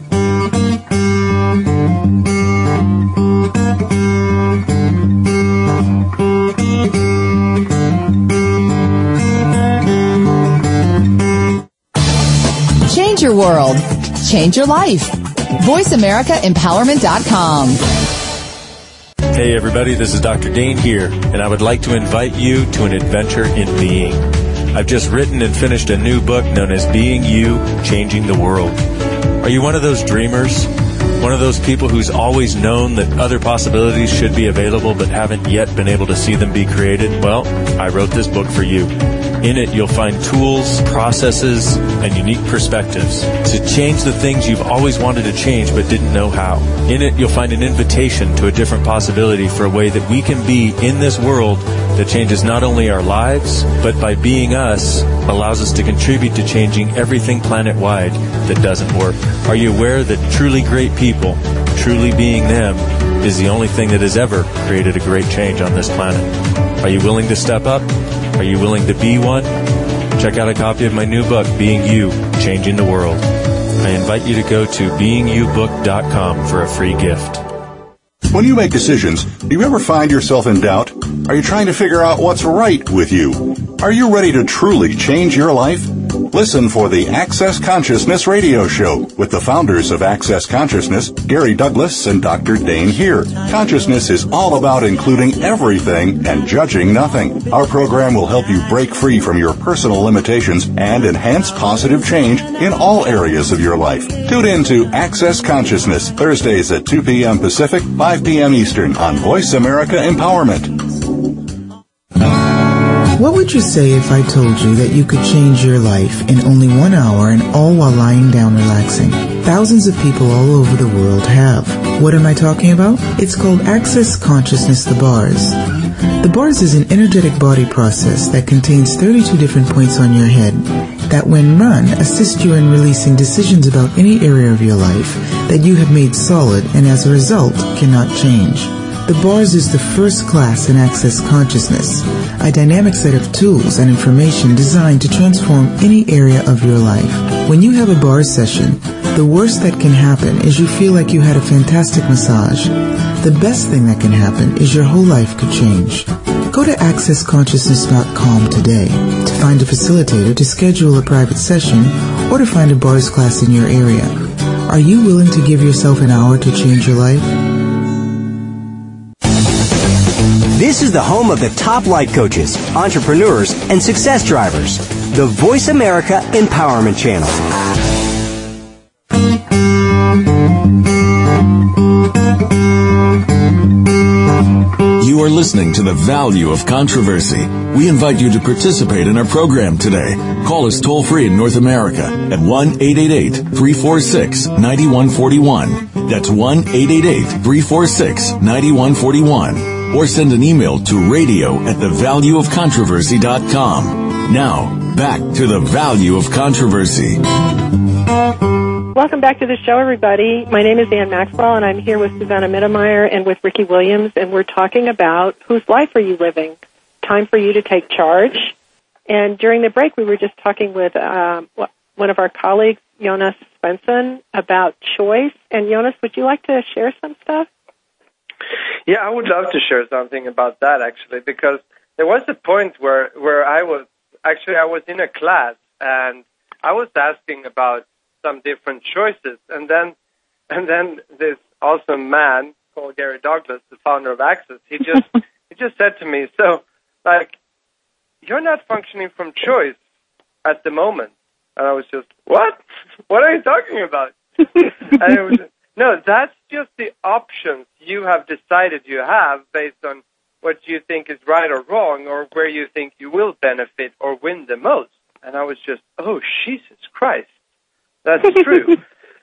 S5: Change your world. Change your life. voice america empowerment dot com.
S6: Hey everybody, this is Doctor Dane here, and I would like to invite you to an adventure in being. I've just written and finished a new book known as Being You, Changing the World. Are you one of those dreamers? One of those people who's always known that other possibilities should be available but haven't yet been able to see them be created? Well, I wrote this book for you. In it, you'll find tools, processes, and unique perspectives to change the things you've always wanted to change but didn't know how. In it, you'll find an invitation to a different possibility for a way that we can be in this world that changes not only our lives, but by being us, allows us to contribute to changing everything planet-wide that doesn't work. Are you aware that truly great people, truly being them, is the only thing that has ever created a great change on this planet? Are you willing to step up? Are you willing to be one? Check out a copy of my new book, Being You, Changing the World. I invite you to go to being you book dot com for a free gift.
S12: When you make decisions, do you ever find yourself in doubt? Are you trying to figure out what's right with you? Are you ready to truly change your life? Listen for the Access Consciousness radio show with the founders of Access Consciousness, Gary Douglas and Doctor Dane Here. Consciousness is all about including everything and judging nothing. Our program will help you break free from your personal limitations and enhance positive change in all areas of your life. Tune in to Access Consciousness, Thursdays at two p.m. Pacific, five p.m. Eastern on Voice America Empowerment.
S13: What would you say if I told you that you could change your life in only one hour and all while lying down relaxing? Thousands of people all over the world have. What am I talking about? It's called Access Consciousness, the bars. The bars is an energetic body process that contains thirty-two different points on your head that, when run, assist you in releasing decisions about any area of your life that you have made solid and as a result cannot change. The bars is the first class in Access Consciousness, a dynamic set of tools and information designed to transform any area of your life. When you have a bars session, the worst that can happen is you feel like you had a fantastic massage. The best thing that can happen is your whole life could change. Go to access consciousness dot com today to find a facilitator, to schedule a private session, or to find a bars class in your area. Are you willing to give yourself an hour to change your life?
S10: This is the home of the top life coaches, entrepreneurs, and success drivers. The Voice America Empowerment Channel.
S1: You are listening to The Value of Controversy. We invite you to participate in our program today. Call us toll-free in North America at one eight eight eight, three four six, nine one four one. That's one eight eight eight, three four six, nine one four one. Or send an email to radio at the value of controversy dot com. Now, back to The Value of Controversy.
S2: Welcome back to the show, everybody. My name is Ann Maxwell, and I'm here with Susanna Mittermeier and with Ricky Williams, and we're talking about whose life are you living? Time for you to take charge. And during the break, we were just talking with um, one of our colleagues, Jonas Svensson, about choice. And Jonas, would you like to share some stuff?
S14: Yeah, I would love to share something about that, actually, because there was a point where, where I was, actually I was in a class, and I was asking about some different choices, and then and then this awesome man called Gary Douglas, the founder of Access, he just he just said to me, so, like, you're not functioning from choice at the moment. And I was just, what? What are you talking about? And it was just, no, that's just the options you have decided you have based on what you think is right or wrong, or where you think you will benefit or win the most. And I was just, oh, Jesus Christ, that's true.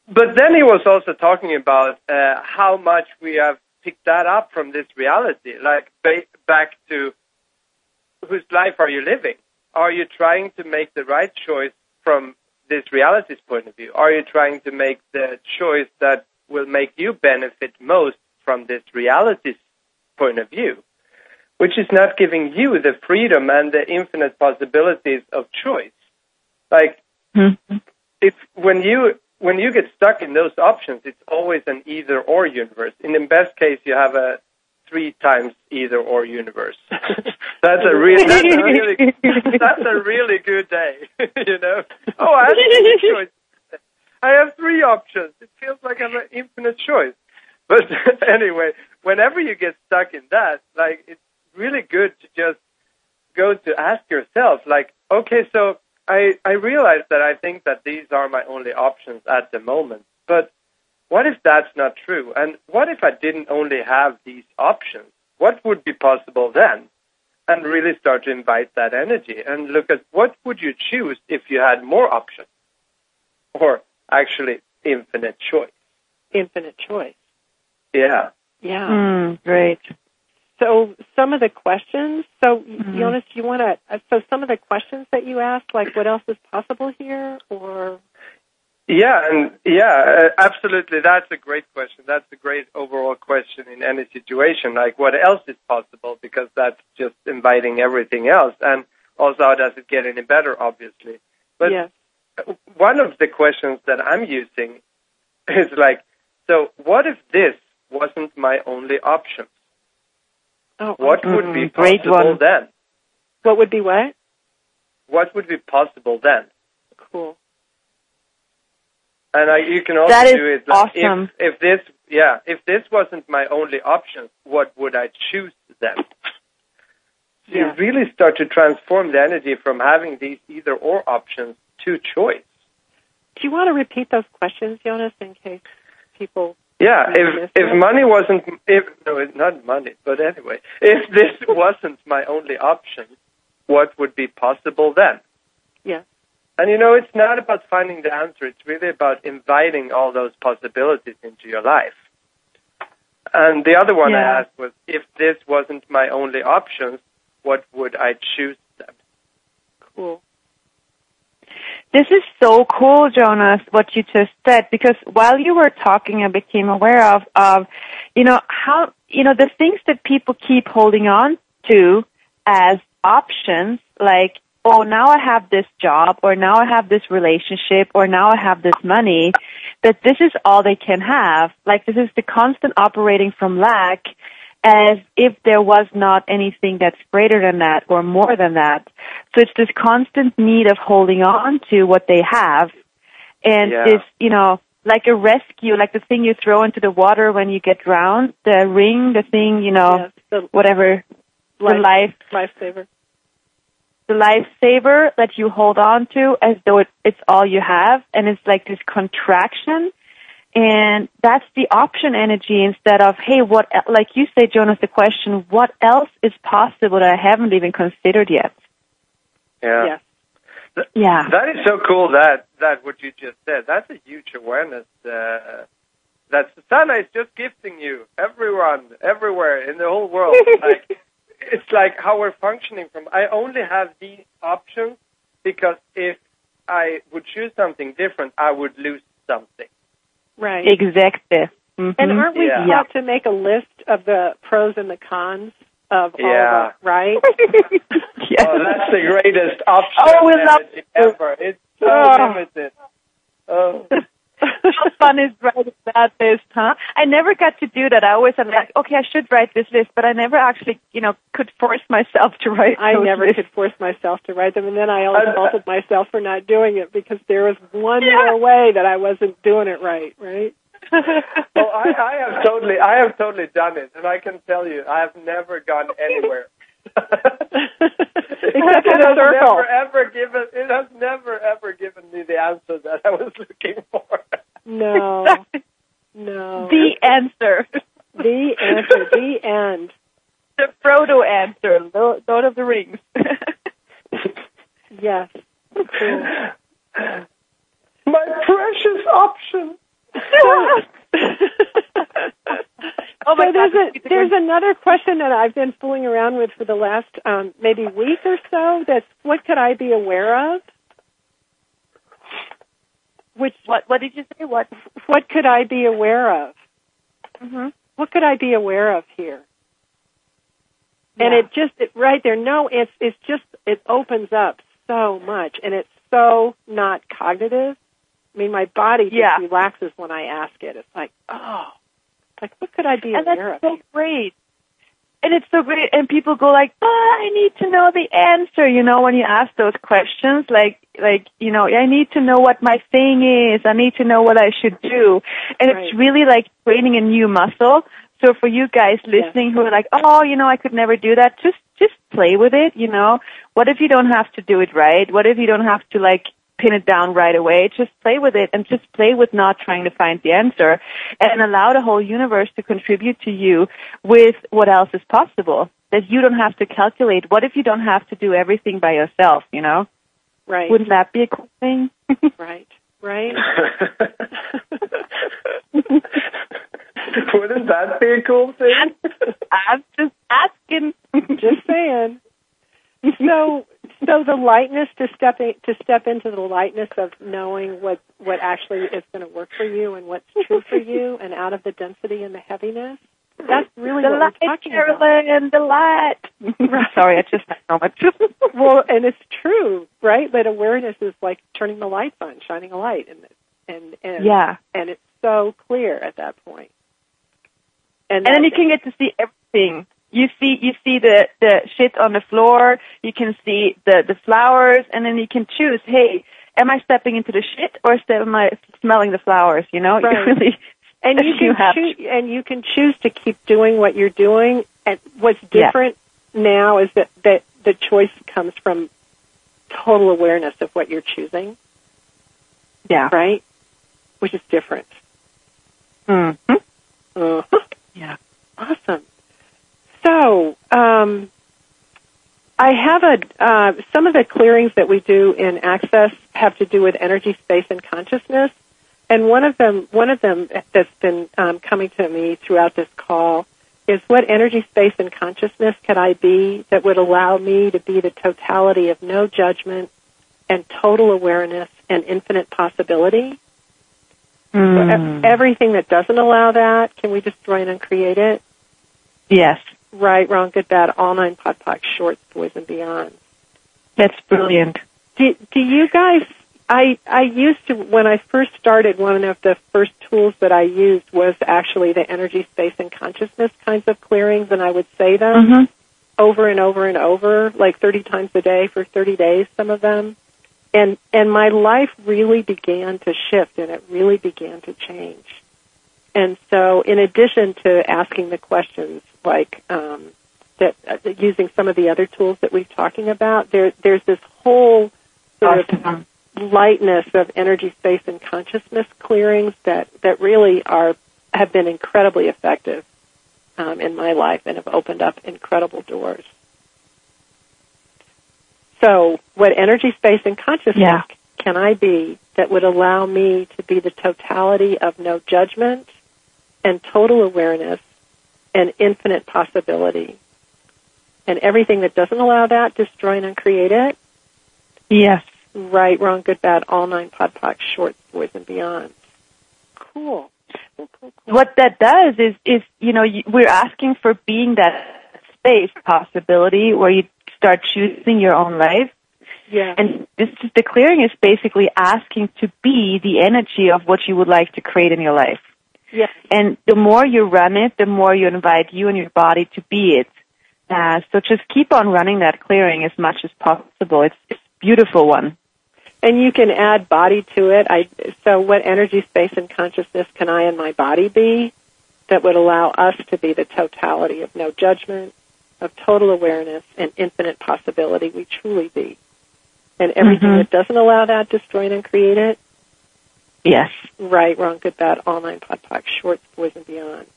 S14: but then he was also talking about uh, how much we have picked that up from this reality, like ba- back to whose life are you living? Are you trying to make the right choice from this reality's point of view? Are you trying to make the choice that will make you benefit most from this reality's point of view, which is not giving you the freedom and the infinite possibilities of choice? Like, mm-hmm. if when you when you get stuck in those options, it's always an either-or universe. In the best case, you have a three times either-or universe. that's a really that's a really that's a really good day, you know. Oh, I have a choice. I have three options. It feels like I have an infinite choice. But anyway, whenever you get stuck in that, like, it's really good to just go to ask yourself, like, okay, so I, I realize that I think that these are my only options at the moment, but what if that's not true? And what if I didn't only have these options? What would be possible then? And really start to invite that energy and look at what would you choose if you had more options, or actually infinite choice.
S2: Infinite choice.
S14: Yeah.
S2: Yeah.
S3: Mm, great.
S2: So some of the questions, so mm-hmm. Jonas, you want to, so some of the questions that you asked, like what else is possible here, or?
S14: Yeah, and yeah, uh, absolutely. That's a great question. That's a great overall question in any situation. Like, what else is possible? Because that's just inviting everything else. And also, how does it get any better, obviously? But yes. One of the questions that I'm using is like, so what if this wasn't my only option?
S2: Oh,
S14: what
S2: mm,
S14: would be
S3: great
S14: possible
S3: one.
S14: then?
S2: What would be what?
S14: What would be possible then?
S2: Cool.
S14: And I, you can also
S3: that is
S14: do it like,
S3: awesome.
S14: if, if this, yeah, if this wasn't my only option, what would I choose then? So yeah. You really start to transform the energy from having these either-or options to choice.
S2: Do you want to repeat those questions, Jonas, in case people...
S14: Yeah, if if money wasn't, if no, it's not money, but anyway, if this wasn't my only option, what would be possible then?
S2: Yeah.
S14: And you know, it's not about finding the answer, it's really about inviting all those possibilities into your life. And the other one yeah. I asked was, if this wasn't my only option, what would I choose then?
S2: Cool.
S3: This is so cool, Jonas, what you just said, because while you were talking, I became aware of, of, you know, how, you know, the things that people keep holding on to as options, like, oh, now I have this job, or now I have this relationship, or now I have this money, that this is all they can have. Like, this is the constant operating from lack, as if there was not anything that's greater than that or more than that. So it's this constant need of holding on to what they have. And yeah. this, you know, like a rescue, like the thing you throw into the water when you get drowned, the ring, the thing, you know, yes, the, whatever, life, the life.
S2: Lifesaver.
S3: The lifesaver that you hold on to as though it, it's all you have. And it's like this contraction. And that's the option energy instead of, hey, what, like you say, Jonas, the question, what else is possible that I haven't even considered yet?
S14: Yeah.
S3: Yeah. yeah.
S14: That is so cool, that, that what you just said. That's a huge awareness uh, that Susanna is just gifting you, everyone, everywhere, in the whole world. Like, it's like how we're functioning from, I only have these options because if I would choose something different, I would lose something.
S2: Right.
S3: Exactly. Mm-hmm.
S2: And aren't we
S14: yeah.
S2: taught to make a list of the pros and the cons of
S14: yeah.
S2: all the, right?
S14: yes. Oh, that's the greatest option
S3: oh, we love
S14: ever. It's so
S3: oh.
S14: limited. Oh.
S3: How fun is writing that list, huh? I never got to do that. I always am like, okay, I should write this list, but I never actually, you know, could force myself to write
S2: I
S3: those
S2: never
S3: lists.
S2: could force myself to write them, and then I always faulted myself for not doing it because there was one
S3: yeah.
S2: more way that I wasn't doing it right, right?
S14: Well, I, I have totally, I have totally done it, and I can tell you, I have never gone anywhere.
S2: Except in
S14: it
S2: a
S14: has
S2: circle.
S14: never ever given. It has never ever given me the answer that I was looking for.
S2: No, no.
S3: The answer.
S2: The answer. The end.
S3: The Frodo answer. Lord of the Rings.
S2: Yes. Cool.
S14: My precious option.
S2: so there's a, there's another question that I've been fooling around with for the last um, maybe week or so. That's what could I be aware of? Which
S3: what what did you say? What
S2: what could I be aware of?
S3: Mm-hmm.
S2: What could I be aware of here?
S3: Yeah.
S2: And it just it, right there. No, it's it's just it opens up so much, and it's so not cognitive. I mean, my body just
S3: yeah.
S2: relaxes when I ask it. It's like, oh, like what could I be
S3: and
S2: aware
S3: that's
S2: of?
S3: So great. And it's so great. And people go like, oh, I need to know the answer. You know, when you ask those questions, like, like, you know, I need to know what my thing is. I need to know what I should do. And right. It's really like training a new muscle. So for you guys listening yeah. who are like, oh, you know, I could never do that, just, just play with it, you know. What if you don't have to do it right? What if you don't have to like pin it down right away? Just play with it and just play with not trying to find the answer and allow the whole universe to contribute to you with what else is possible, that you don't have to calculate. What if you don't have to do everything by yourself, you know?
S2: Right.
S3: Wouldn't that be a cool thing?
S2: Right, right.
S14: Wouldn't that be a cool thing?
S3: I'm just asking.
S2: Just saying. So, so the lightness to step in, to step into the lightness of knowing what what actually is going to work for you and what's true for you, and out of the density and the heaviness. That's really
S3: the
S2: what
S3: light,
S2: we're talking
S3: Carolyn,
S2: about.
S3: The light. Sorry, I just had so much.
S2: Well, and it's true, right? That awareness is like turning the lights on, shining a light, and and and
S3: yeah,
S2: and it's so clear at that point. And,
S3: and then you can get to see everything. You see, you see the, the shit on the floor, you can see the, the flowers, and then you can choose, hey, am I stepping into the shit or am I smelling the flowers, you know?
S2: Right.
S3: You really,
S2: and you,
S3: you
S2: can
S3: have
S2: choose, and you can choose to keep doing what you're doing. And what's different yeah. now is that, that the choice comes from total awareness of what you're choosing.
S3: Yeah.
S2: Right? Which is different.
S3: Mm-hmm.
S2: Uh-huh. Yeah. Awesome. So, um, I have a, uh, some of the clearings that we do in Access have to do with energy, space, and consciousness. And one of them, one of them that's been um, coming to me throughout this call is what energy, space, and consciousness could I be that would allow me to be the totality of no judgment and total awareness and infinite possibility?
S3: Mm.
S2: So everything that doesn't allow that, can we destroy and uncreate it?
S3: Yes.
S2: Right, wrong, good, bad, all nine pod pocs, shorts, boys, and beyond.
S3: That's brilliant.
S2: Do, do you guys, I, I used to, when I first started, one of the first tools that I used was actually the energy, space, and consciousness kinds of clearings, and I would say them
S3: mm-hmm.
S2: over and over and over, like thirty times a day for thirty days, some of them. And, and my life really began to shift, and it really began to change. And so, in addition to asking the questions, like um, that, uh, using some of the other tools that we're talking about, there, there's this whole sort of lightness of energy, space, and consciousness clearings that, that really are have been incredibly effective um, in my life and have opened up incredible doors. So, what energy, space, and consciousness
S3: yeah.
S2: can I be that would allow me to be the totality of no judgment and total awareness and infinite possibility? And everything that doesn't allow that, destroy and uncreate it?
S3: Yes.
S2: Right, wrong, good, bad, all nine pod pocs, shorts, boys, and beyond. Cool. Cool, cool, cool.
S3: What that does is, is you know, we're asking for being that space possibility where you start choosing your own life.
S2: Yeah.
S3: And this is, the clearing is basically asking to be the energy of what you would like to create in your life.
S2: Yeah.
S3: And the more you run it, the more you invite you and your body to be it. Uh, so just keep on running that clearing as much as possible. It's, it's a beautiful one.
S2: And you can add body to it. I, so what energy, space, and consciousness can I and my body be that would allow us to be the totality of no judgment, of total awareness, and infinite possibility we truly be? And everything
S3: mm-hmm.
S2: that doesn't allow that, destroy and uncreate it?
S3: Yes.
S2: Right, wrong, good, bad, all nine pod pocs, shorts, boys, and beyond.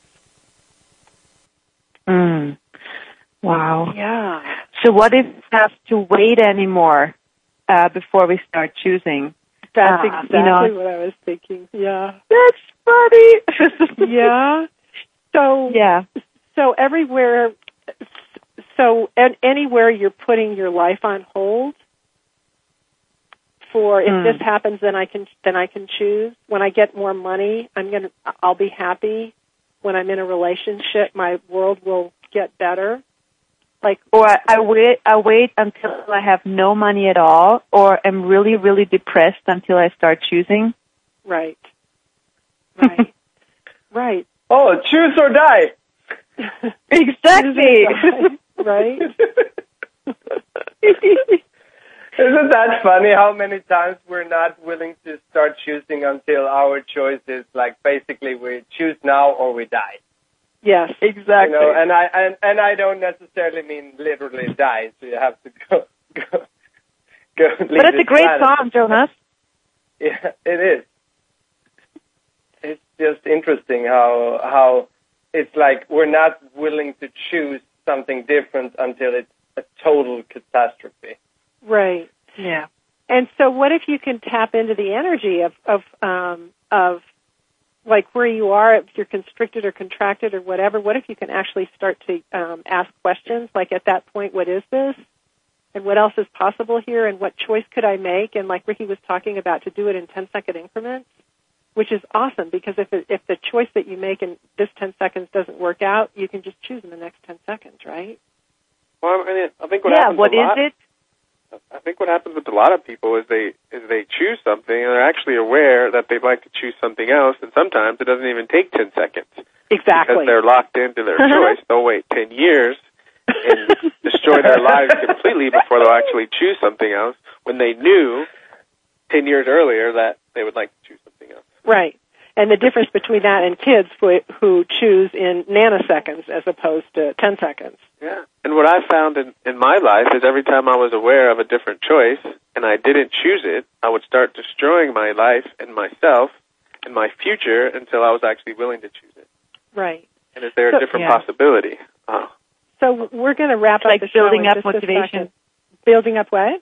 S3: Mm. Wow.
S2: Yeah.
S3: So what if we have to wait anymore uh, before we start choosing?
S2: That's
S3: uh,
S2: exactly
S3: you know,
S2: what I was thinking. Yeah.
S3: That's funny.
S2: Yeah. So
S3: yeah.
S2: So everywhere, so anywhere you're putting your life on hold for if
S3: Mm.
S2: this happens, then I can then I can choose. When I get more money, I'm gonna I'll be happy. When I'm in a relationship, my world will get better. Like,
S3: or I, I wait, I wait until I have no money at all, or am really, really depressed until I start choosing.
S2: Right. Right. Right.
S14: Oh, choose or die.
S3: Exactly.
S2: Right.
S14: Isn't that funny how many times we're not willing to start choosing until our choice is like basically we choose now or we die.
S2: Yes,
S3: exactly.
S14: You know, and I and, and I don't necessarily mean literally die, so you have to go go go.
S3: But it's a great
S14: planet.
S3: song, Jonas.
S14: Yeah, it is. It's just interesting how how it's like we're not willing to choose something different until it's a total catastrophe.
S2: Right.
S3: Yeah.
S2: And so, what if you can tap into the energy of of um, of like where you are, if you're constricted or contracted or whatever? What if you can actually start to um, ask questions like, at that point, what is this? And what else is possible here? And what choice could I make? And like Ricky was talking about, to do it in ten-second increments, which is awesome because if it, if the choice that you make in this ten seconds doesn't work out, you can just choose in the next ten seconds, right?
S4: Well, I mean, I think what
S3: yeah,
S4: happens
S3: what
S4: a lot,
S3: is it?
S4: I think what happens with a lot of people is they is they choose something and they're actually aware that they'd like to choose something else, and sometimes it doesn't even take ten seconds.
S2: Exactly.
S4: Because they're locked into their choice. They'll wait ten years and destroy their lives completely before they'll actually choose something else when they knew ten years earlier that they would like to choose something else.
S2: Right. And the difference between that and kids who, who choose in nanoseconds as opposed to ten seconds.
S4: Yeah. And what I found in, in my life is every time I was aware of a different choice and I didn't choose it, I would start destroying my life and myself and my future until I was actually willing to choose it.
S2: Right.
S4: And is there
S2: So-
S4: a different
S2: yeah.
S4: possibility? Oh.
S2: So we're going to wrap
S3: It's
S2: up
S3: like
S2: the show
S3: building
S2: in
S3: up
S2: just a
S3: motivation.
S2: second. Building up what?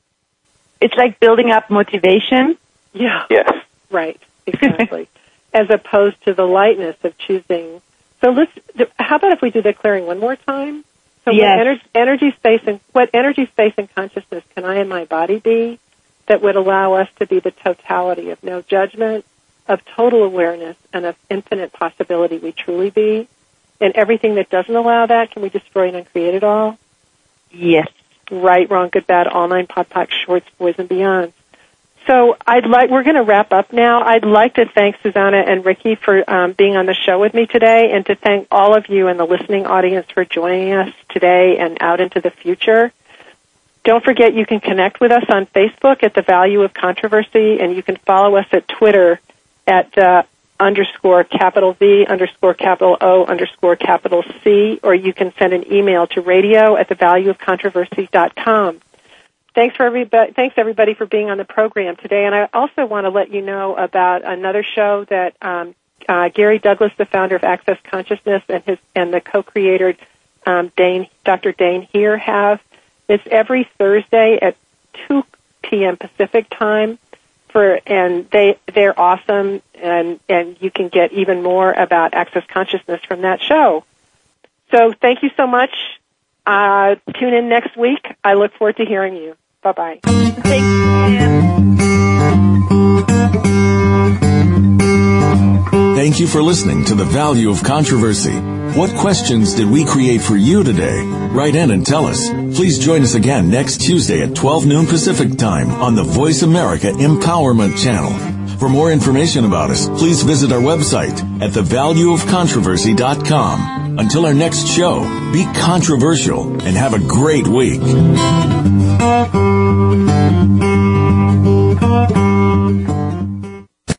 S3: It's like building up motivation.
S2: Yeah.
S4: Yes.
S2: Right. Exactly. As opposed to the lightness of choosing. So let's. How about if we do the clearing one more time? So
S3: Yes.
S2: what energy, energy, space, and what energy, space, and consciousness can I and my body be that would allow us to be the totality of no judgment, of total awareness, and of infinite possibility we truly be? And everything that doesn't allow that, can we destroy and uncreate it all?
S3: Yes.
S2: Right, wrong, good, bad, all nine, pod, poc, shorts, boys, and beyond. So I'd like, we're going to wrap up now. I'd like to thank Susanna and Ricky for um, being on the show with me today, and to thank all of you in the listening audience for joining us today and out into the future. Don't forget you can connect with us on Facebook at The Value of Controversy, and you can follow us at Twitter at uh, underscore capital V underscore capital O underscore capital C, or you can send an email to radio at the value of controversy dot com. Thanks for everybody. Thanks everybody for being on the program today. And I also want to let you know about another show that um, uh, Gary Douglas, the founder of Access Consciousness, and his and the co-creator um, Dane, Doctor Dane here have. It's every Thursday at two p.m. Pacific time. For and they they're awesome, and and you can get even more about Access Consciousness from that show. So thank you so much. Uh, tune in next week. I look forward to hearing you. Bye-bye.
S1: Thank you for listening to The Value of Controversy. What questions did we create for you today? Write in and tell us. Please join us again next Tuesday at twelve noon Pacific Time on the Voice America Empowerment Channel. For more information about us, please visit our website at the value of controversy dot com. Until our next show, be controversial and have a great week.